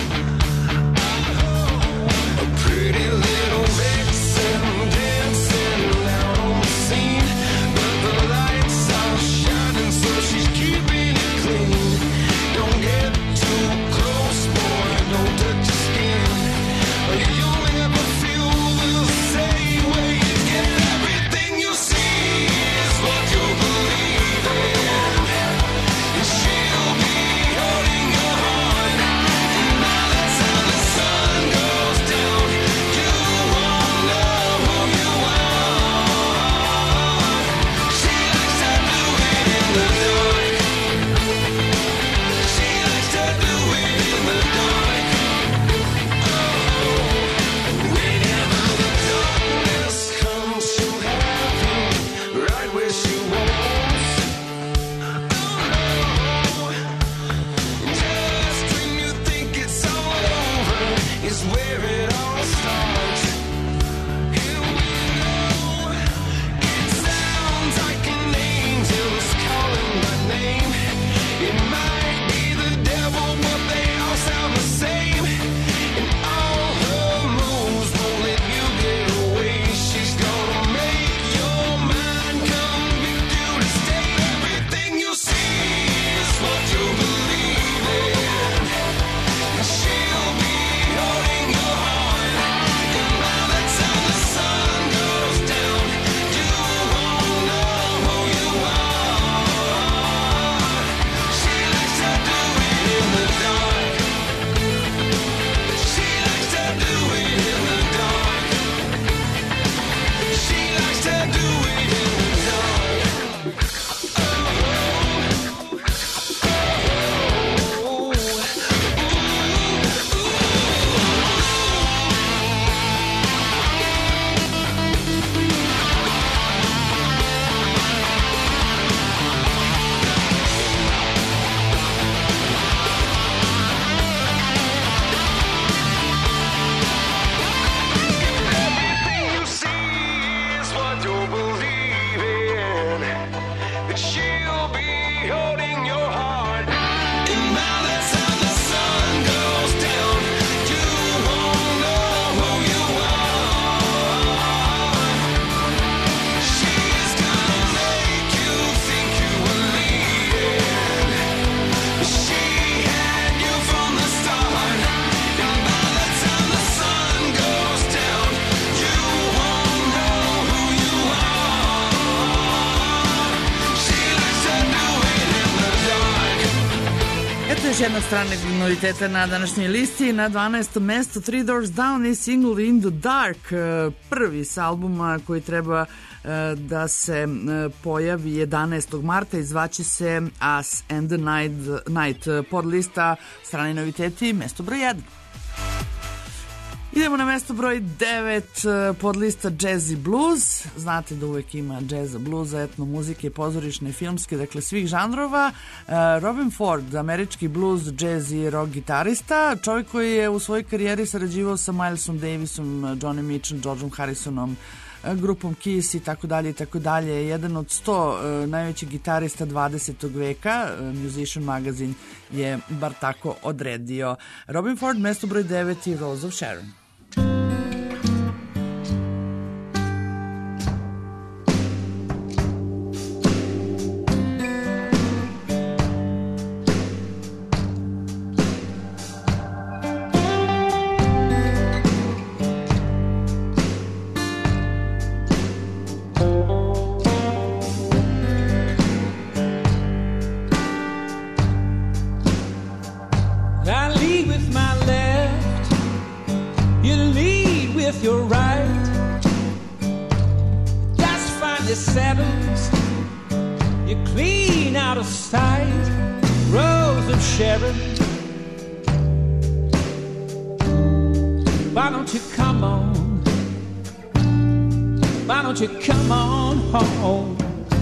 A pretty little vixen dancing out on the scene, but the lights are shining, so she's keeping it clean. Don't get too close, boy, don't touch your skin. You only ever feel the same way again. Everything you see is what you believe in, and she'll be holding your heart. And by the time the sun goes down, you won't know who you are. She likes to do it in the dark. She likes to do it in the dark. Oh, whenever the darkness comes, she'll have you right where she wants. Oh, just when you think it's all over is where it all starts. Here we go. It sounds like an angel's calling my name. It might be the devil, but they all sound the same. And all her moves won't let you get away. She's gonna make your mind convict you to stay. Everything you see is what you believe in, and she'll be holding your heart. And by the time the sun goes down, you won't know who you are. She likes to do it in the dark. She likes to do it in the dark. She likes to do it in the dark. Everything you see is what you believe in, that she'll be holding your heart. And by the time the sun goes down, you won't know who you are. She's gonna make you think you were leading. She had you from the start. And by the time the sun goes down, you won't know who you are. She likes to do it in the dark. Eto još jedna strana noviteta na današnjoj listi. Na dvanaestom mestu Three Doors Down i single In the Dark, e, prvi s albuma koji treba e, da se e, pojavi jedanaestog marta, izvaće se Us and the Night, Night. Pod lista strani noviteti, mesto broj jedan. Idemo na mesto broj devet, pod lista Jazzy Blues. Znate da uvek ima jazza, bluza, etno muzike, pozorišne, filmske, dakle svih žanrova. Robin Ford, američki blues, jazz i rock gitarista, čovjek koji je u svojoj karijeri sarađivao sa Milesom Davisom, Johnny Mitchell, Georgeom Harrisonom, grupom Kiss i tako dalje i tako dalje. Jedan od sto uh, najvećih gitarista dvadesetog veka. uh, Musician Magazine je bar tako odredio. Robin Ford, mesto broj devet i Rose of Sharon. Why don't you come on? Why don't you come on home?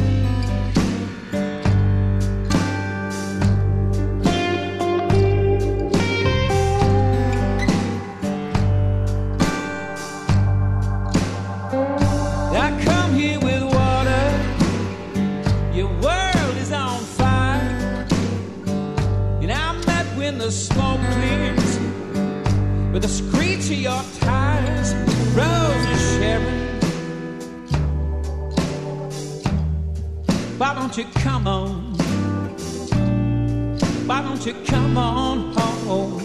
I come here with water. Your world is on fire. And I met when the smoke clears with the screech of your tires. Rose is Sharon. Why don't you come on? Why don't you come on home?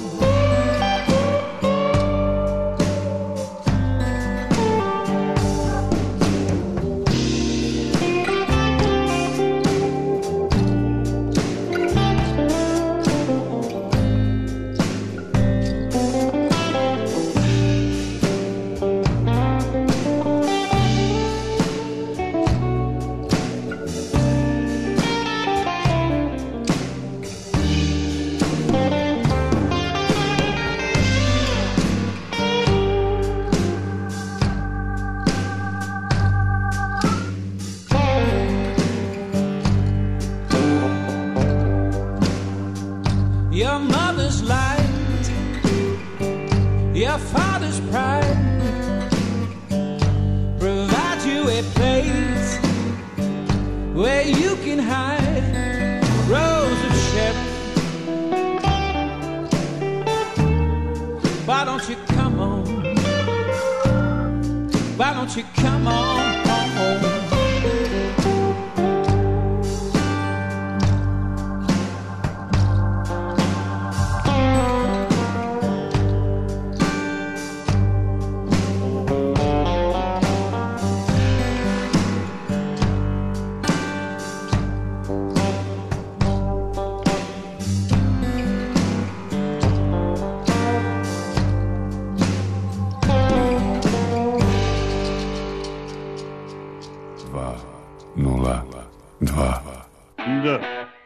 Your mother's light, your father's pride, provide you a place where you can hide. Rose of Sharon, why don't you come on? Why don't you come on home? nula dva. Da.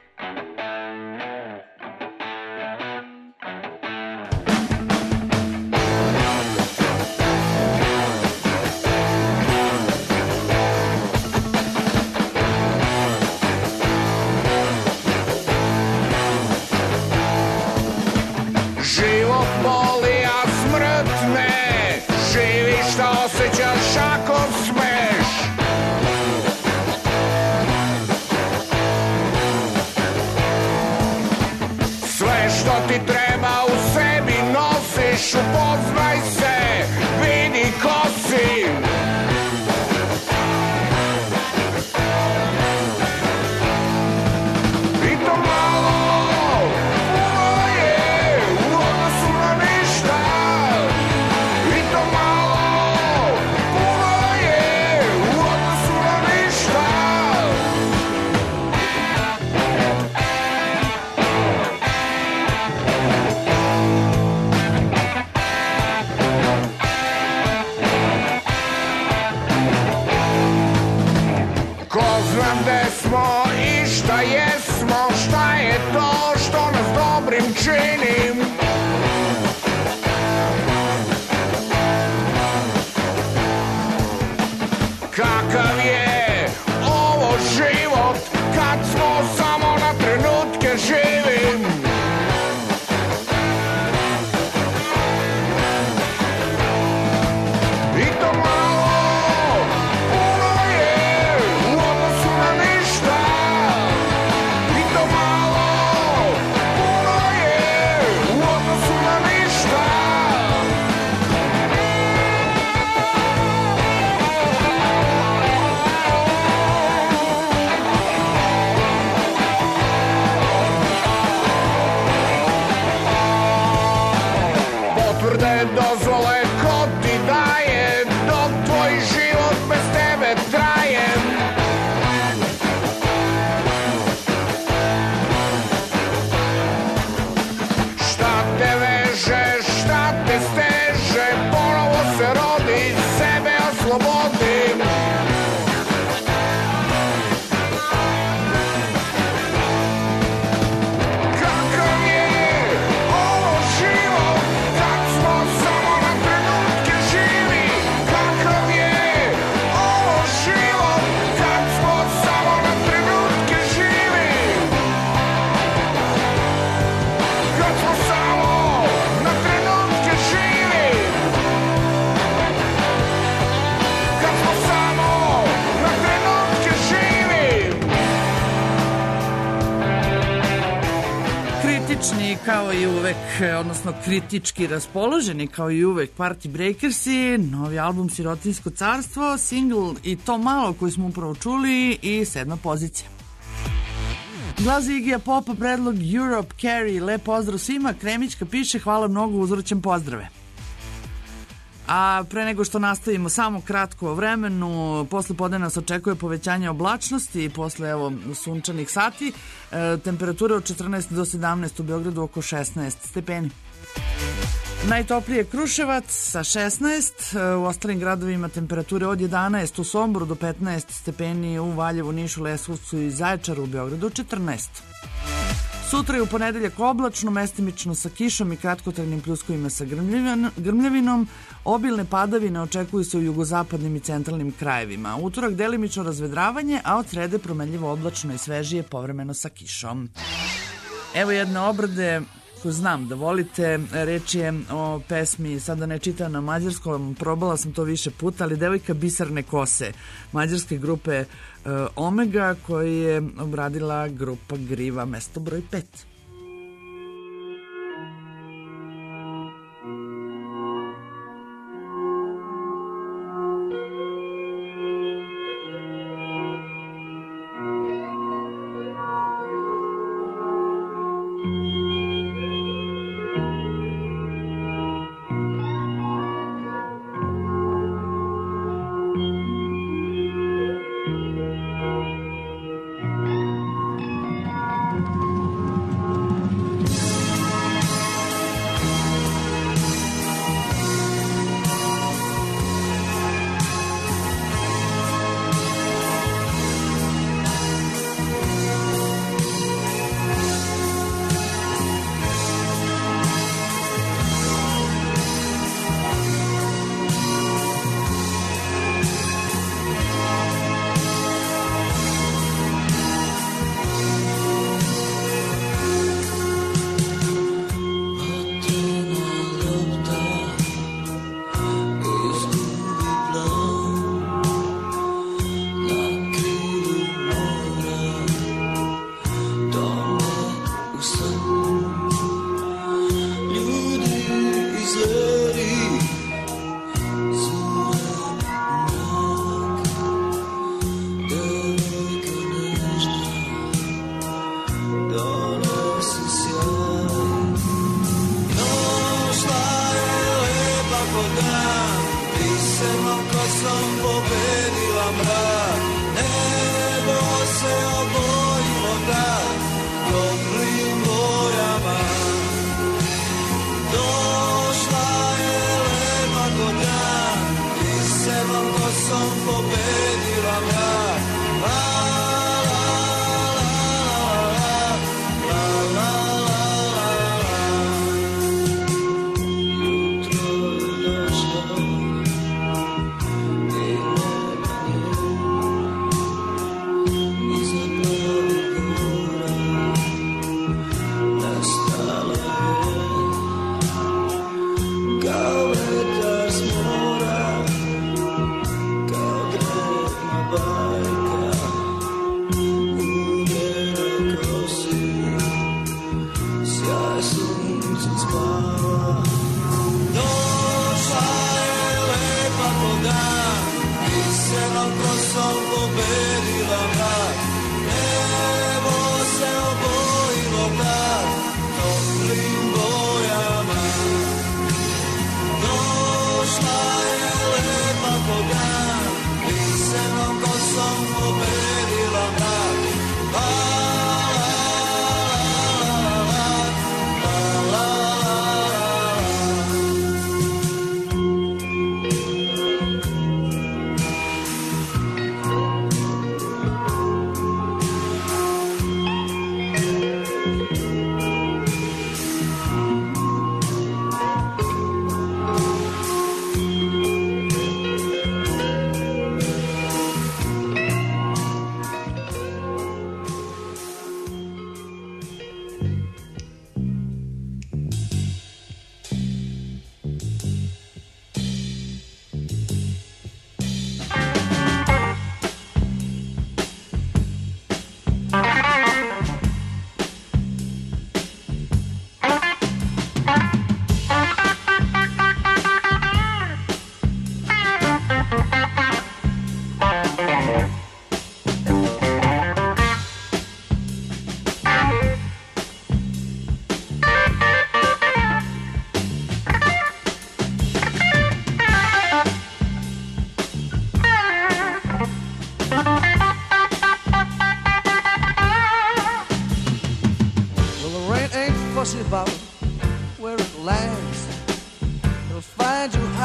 Život boli a smrt ne, živiš šta osjećaš ako smeš. Sve što ti treba u sebi nosiš, upoznaj se, vidi ko si. I to malo, puno je u odnosu na ništa. I to malo, puno je u odnosu na ništa. Ko zna gde smo i šta jesmo, šta je to što nas dobrim čini. Kakav je ovo život kad smo samo na trenutke živi. I to malo, puno je u odnosu na ništa. I to malo, puno je u odnosu na ništa. Potvrde, dozvole, ko ti daje, dok tvoj život bez tebe traje. Šta te veže, šta te steže, ponovo se rodi, sebe oslobodi. Kakav je ovo život kad smo samo na trenutke kao i uvek, odnosno kritički raspoloženi kao i uvek Party Breakersi, novi album Sirotinsko carstvo, single I to malo koji smo upravo čuli i sedma pozicija. Glas Igija Popa, predlog Europe Carry, lep pozdrav svima, Kremićka piše hvala mnogo, uzvraćam pozdrave. A pre nego što nastavimo samo kratko o vremenu, posle podne nas očekuje povećanje oblačnosti i posle evo sunčanih sati, e, temperature od četrnaest do sedamnaest, u Beogradu oko šesnaest stepeni. Najtoplije Kruševac sa šesnaest, u ostalim gradovima temperature od jedanaest, u Somboru do petnaest stepeni, u Valjevu, Nišu, Leskovcu i Zaječaru, u Beogradu četrnaest. Sutra je u ponedeljak oblačno, mestimično sa kišom i kratkotrajnim pljuskovima sa grmljavinom. Obilne padavine očekuju se u jugozapadnim i centralnim krajevima. Utorak delimično razvedravanje, a od srede promenljivo oblačno i svežije, povremeno sa kišom. Evo jedne obrade koju znam da volite. Reč je o pesmi, sada ne čitam na mađarskom, probala sam to više puta, ali Devojka biserne kose, mađarske grupe Omega, koji je obradila grupa Griva, mesto broj pet.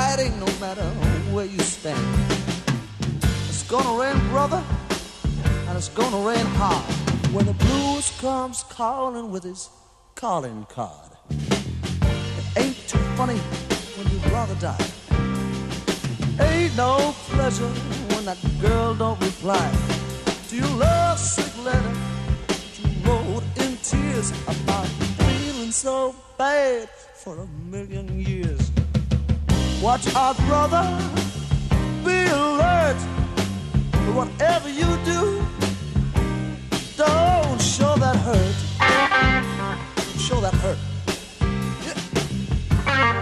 fighting no matter where you stand. It's gonna rain, brother, and it's gonna rain hard when the blues comes calling with his calling card. It ain't too funny when your brother died. Ain't no pleasure when that girl don't reply to your love sick letter that you wrote in tears about feeling so bad for a million years. Watch out, brother, be alert. Whatever you do, don't show that hurt. Show that hurt. Yeah.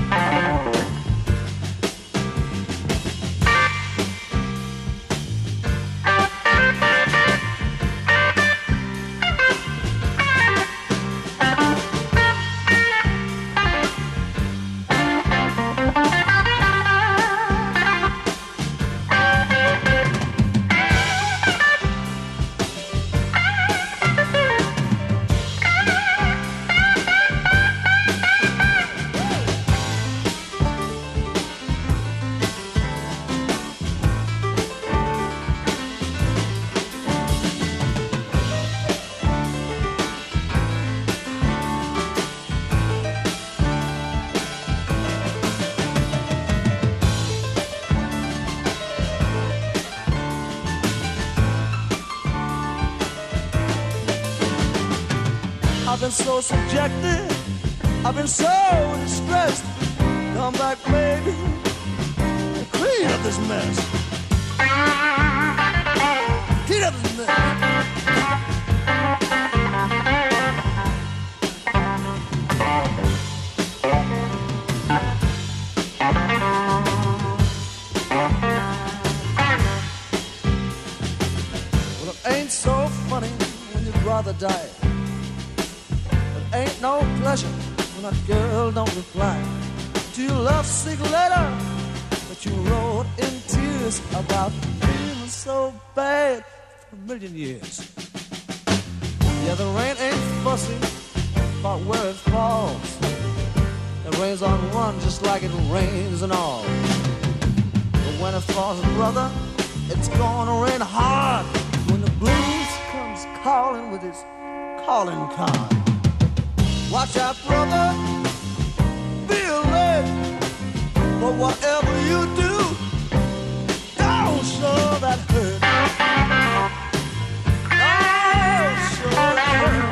I've been so subjected, I've been so distressed. Come back, baby, and clean up this mess. Clean up this mess. Well, it ain't so funny when your brother died. Ain't no pleasure when that girl don't reply to your lovesick letter that you wrote in tears about feeling so bad for a million years. Yeah, the rain ain't fussy about where it falls. It rains on one just like it rains on all. But when it falls, brother, it's gonna rain hard when the blues comes calling with his calling card. Watch out, brother, be alert, but whatever you do, don't show that hurt. Don't show that hurt.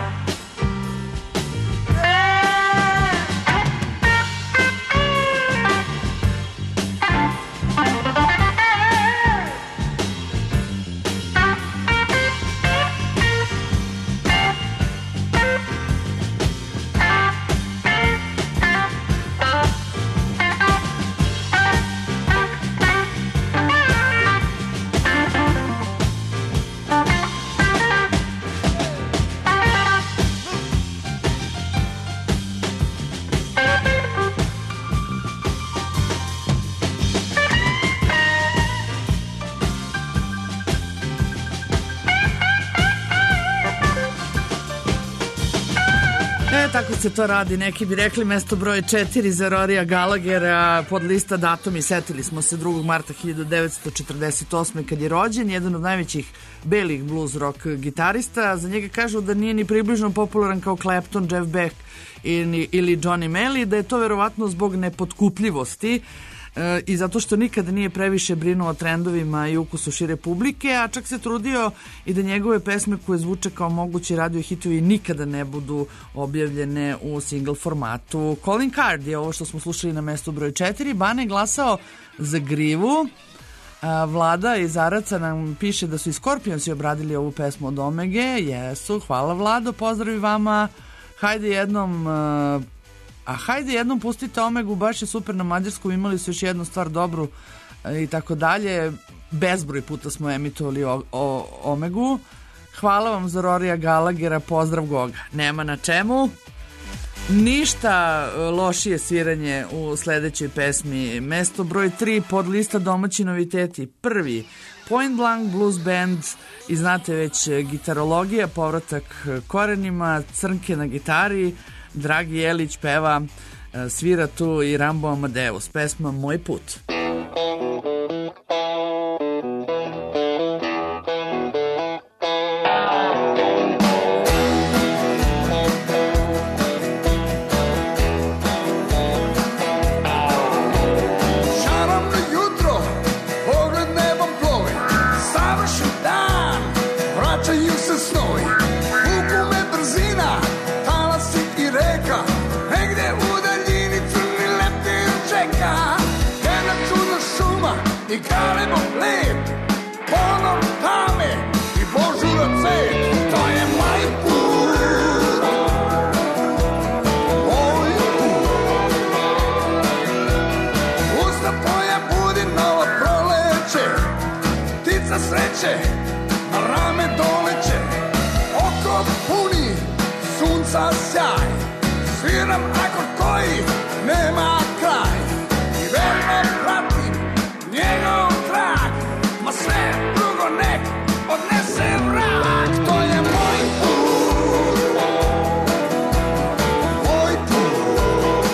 Tako se to radi, neki bi rekli mesto broj četiri za Rorija Gallaghera, pod lista datumi, setili smo se drugog marta hiljadu devetsto četrdeset osme kad je rođen, jedan od najvećih belih blues rock gitarista. Za njega kažu da nije ni približno popularan kao Clapton, Jeff Beck ili, ili Johnny Melly, da je to verovatno zbog nepotkupljivosti e, i zato što nikada nije previše brinuo o trendovima i ukusu šire publike, a čak se trudio i da njegove pesme koje zvuče kao mogući radio hitovi nikada ne budu objavljene u single formatu. Calling Card je ovo što smo slušali na mestu broj četiri. Bane glasao za Grivu. A, Vlada iz Araca nam piše da su i Scorpionsi obradili ovu pesmu od Omege. Jesu, hvala Vlado, pozdravi vama. Hajde jednom... Uh, a hajde jednom pustite Omegu, baš je super na mađarskom, imali su još jednu stvar dobru i tako dalje. Bezbroj puta smo emitovali o, o Omegu. Hvala vam za Rorija Gallaghera, pozdrav Goga. Nema na čemu. Ništa lošije sviranje u sledećoj pesmi. Mesto broj tri pod lista domaći noviteti. Prvi, Point Blank Blues Band i znate već gitarologija, povratak korenima, Crnke na gitari, Dragi Jelić peva Svira tu i Rambo Amadeus, pesma Moj put. I kalemo lep, ponor tame I božura cvet, to je moj put. Moj put. Usta tvoja budi novo proleće, ptica sreće na rame doleće, oko puni sunca sjaj, sviram akord koji nema kraj I verno pratim njegov trag, ma sve drugo nek odnese vrak, to je moj put, moj put.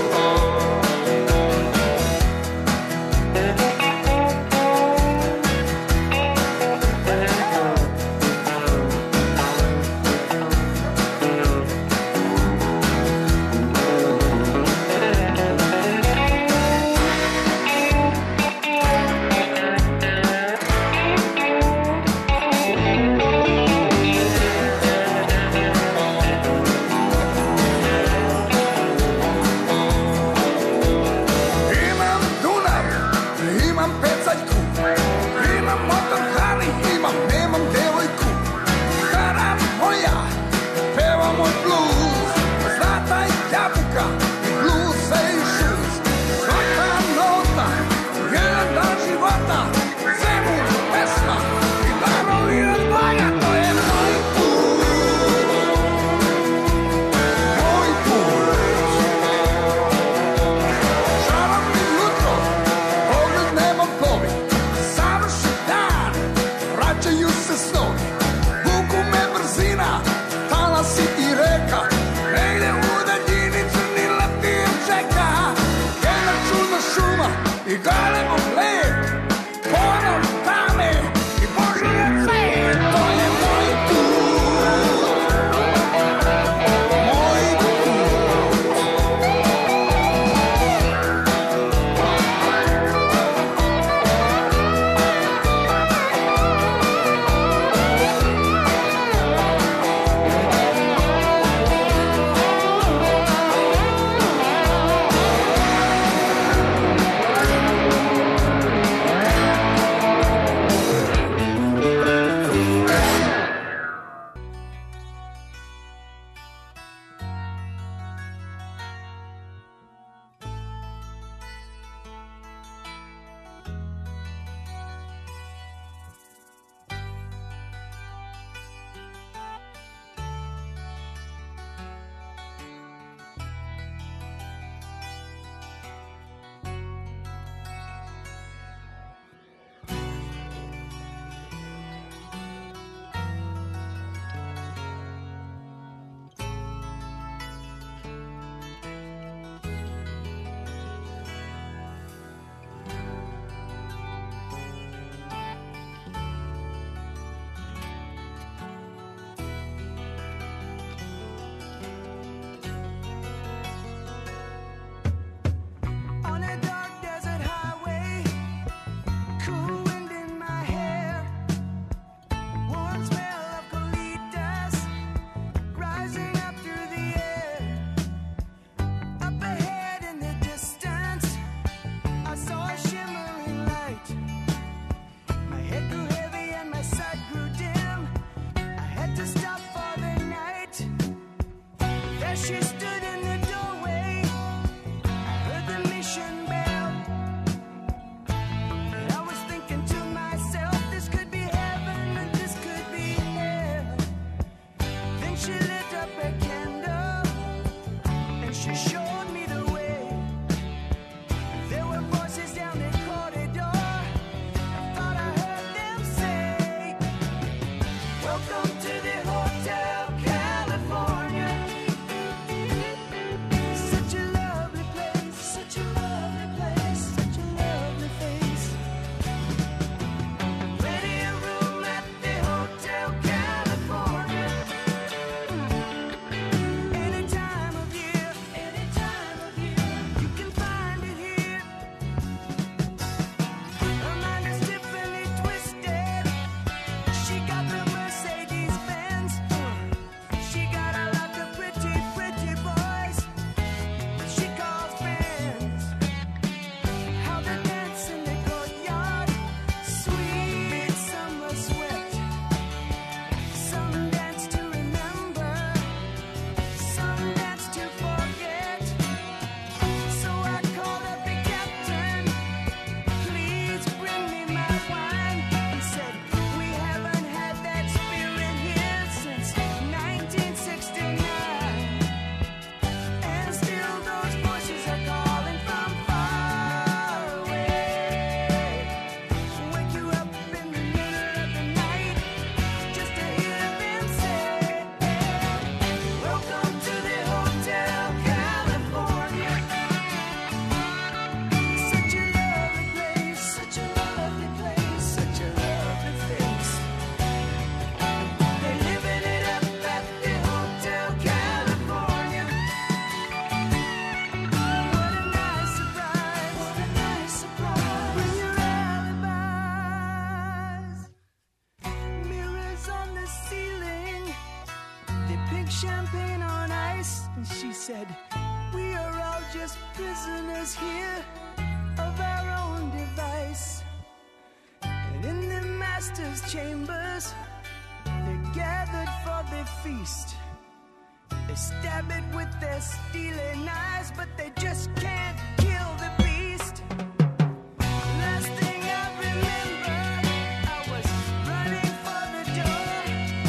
champagne on ice. And she said, we are all just prisoners here of our own device. And in the master's chambers, they're gathered for their feast. They stab it with their steely knives, but they just can't kill the beast. Last thing I remember, I was running for the door.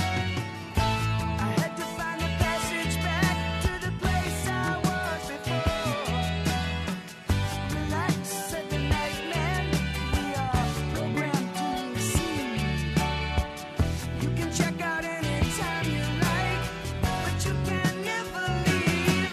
I had to find a passage back to the place I was before. Relax, said the night man, we are programmed to see. You can check out anytime you like, but you can never leave.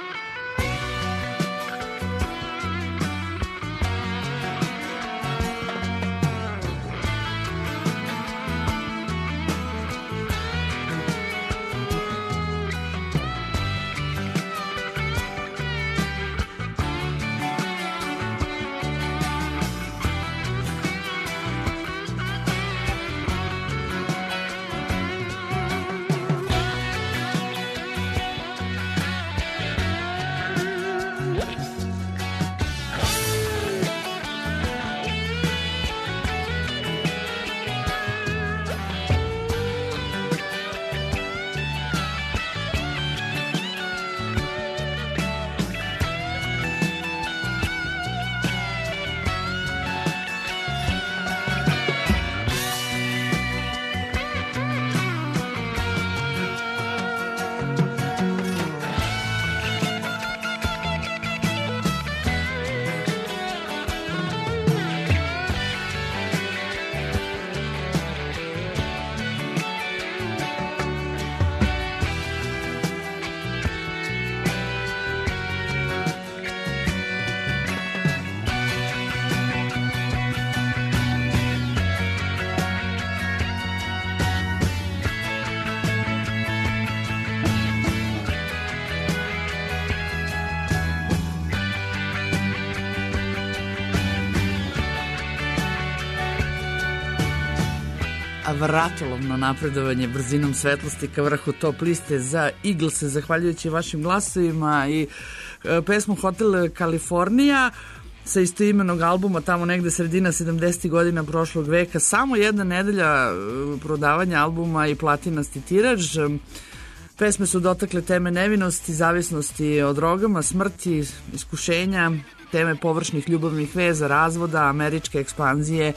Vratolomno napredovanje brzinom svetlosti ka vrhu top liste za Eaglese, zahvaljujući vašim glasovima i e, pesmu Hotel Kalifornija sa istoimenog albuma tamo negde sredina sedamdesetih godina prošlog veka. Samo jedna nedelja e, prodavanja albuma i platinasti tiraž. Pesme su dotakle teme nevinosti, zavisnosti od drogama, smrti, iskušenja, teme površnih ljubavnih veza, razvoda, američke ekspanzije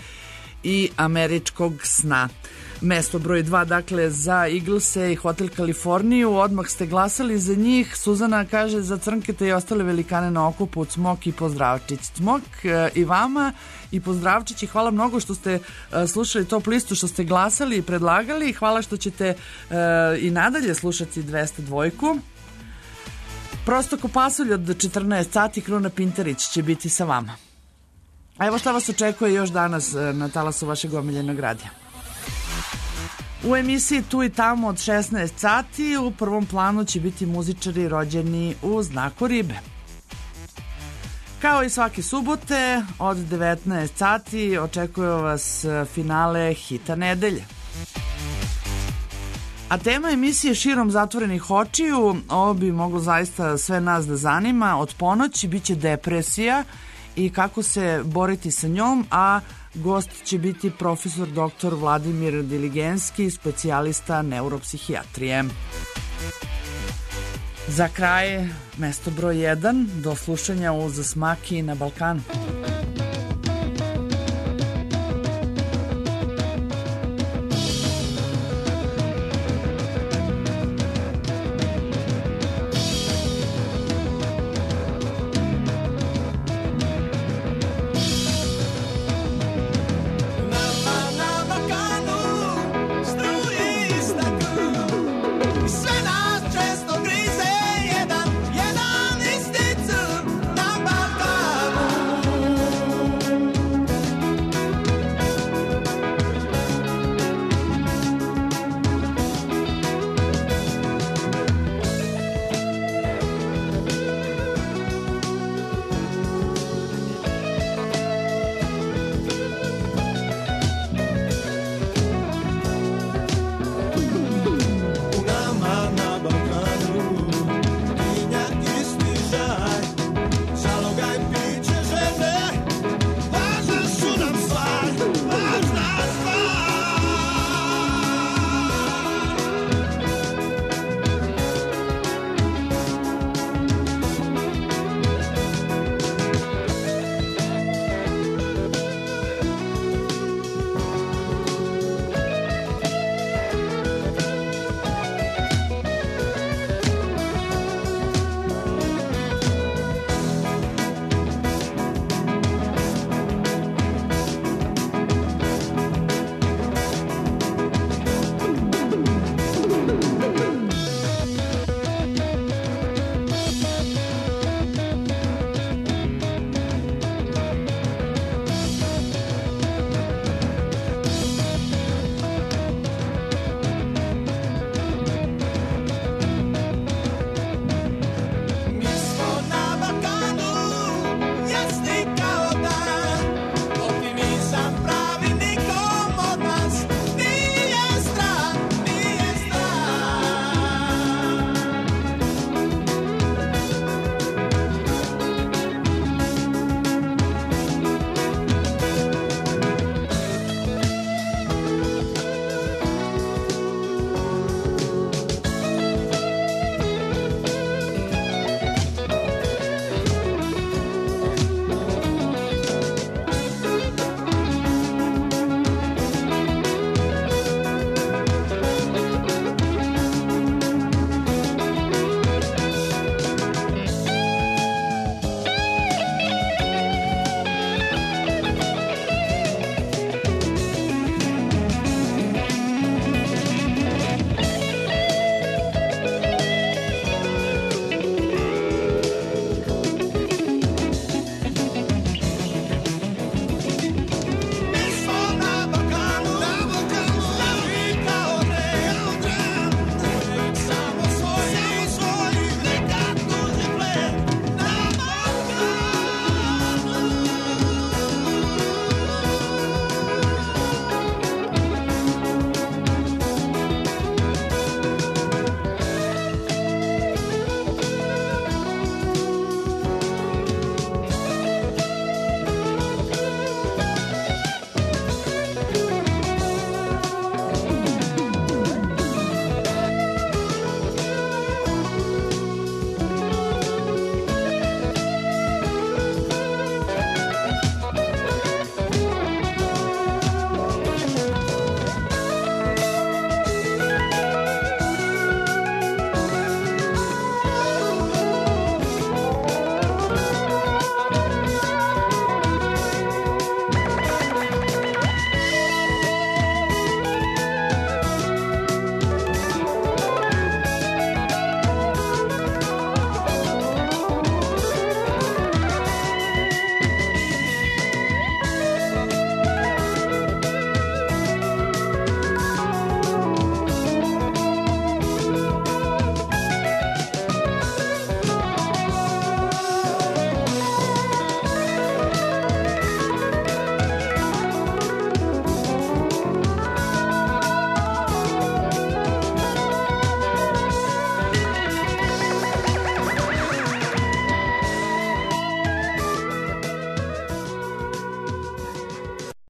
i američkog sna. Mesto broj dva, dakle, za Eaglese i Hotel Kaliforniju. Odmah ste glasali za njih. Suzana kaže za Crnkete i ostale velikane na okupu od Cmok i Pozdravčić. Cmok e, i vama i Pozdravčić i hvala mnogo što ste e, slušali top listu, što ste glasali i predlagali. Hvala što ćete e, i nadalje slušati dvesta dva. Prosto ko pasulj od četrnaest sati, Kruna Pintarić će biti sa vama. A evo šta vas očekuje još danas na talasu vašeg omiljenog radija. U emisiji Tu i tamo od šesnaest sati u prvom planu će biti muzičari rođeni u znaku ribe. Kao i svake subote od devetnaest sati očekuje vas finale Hita nedelje. A tema emisije Širom zatvorenih očiju, ovo bi moglo zaista sve nas da zanima. Od ponoći biće depresija i kako se boriti sa njom, a gost će biti profesor doktor Vladimir Diligenski, specijalista neuropsihijatrije. Za kraj, mesto broj jedan, do slušanja u Zasmaki na Balkanu.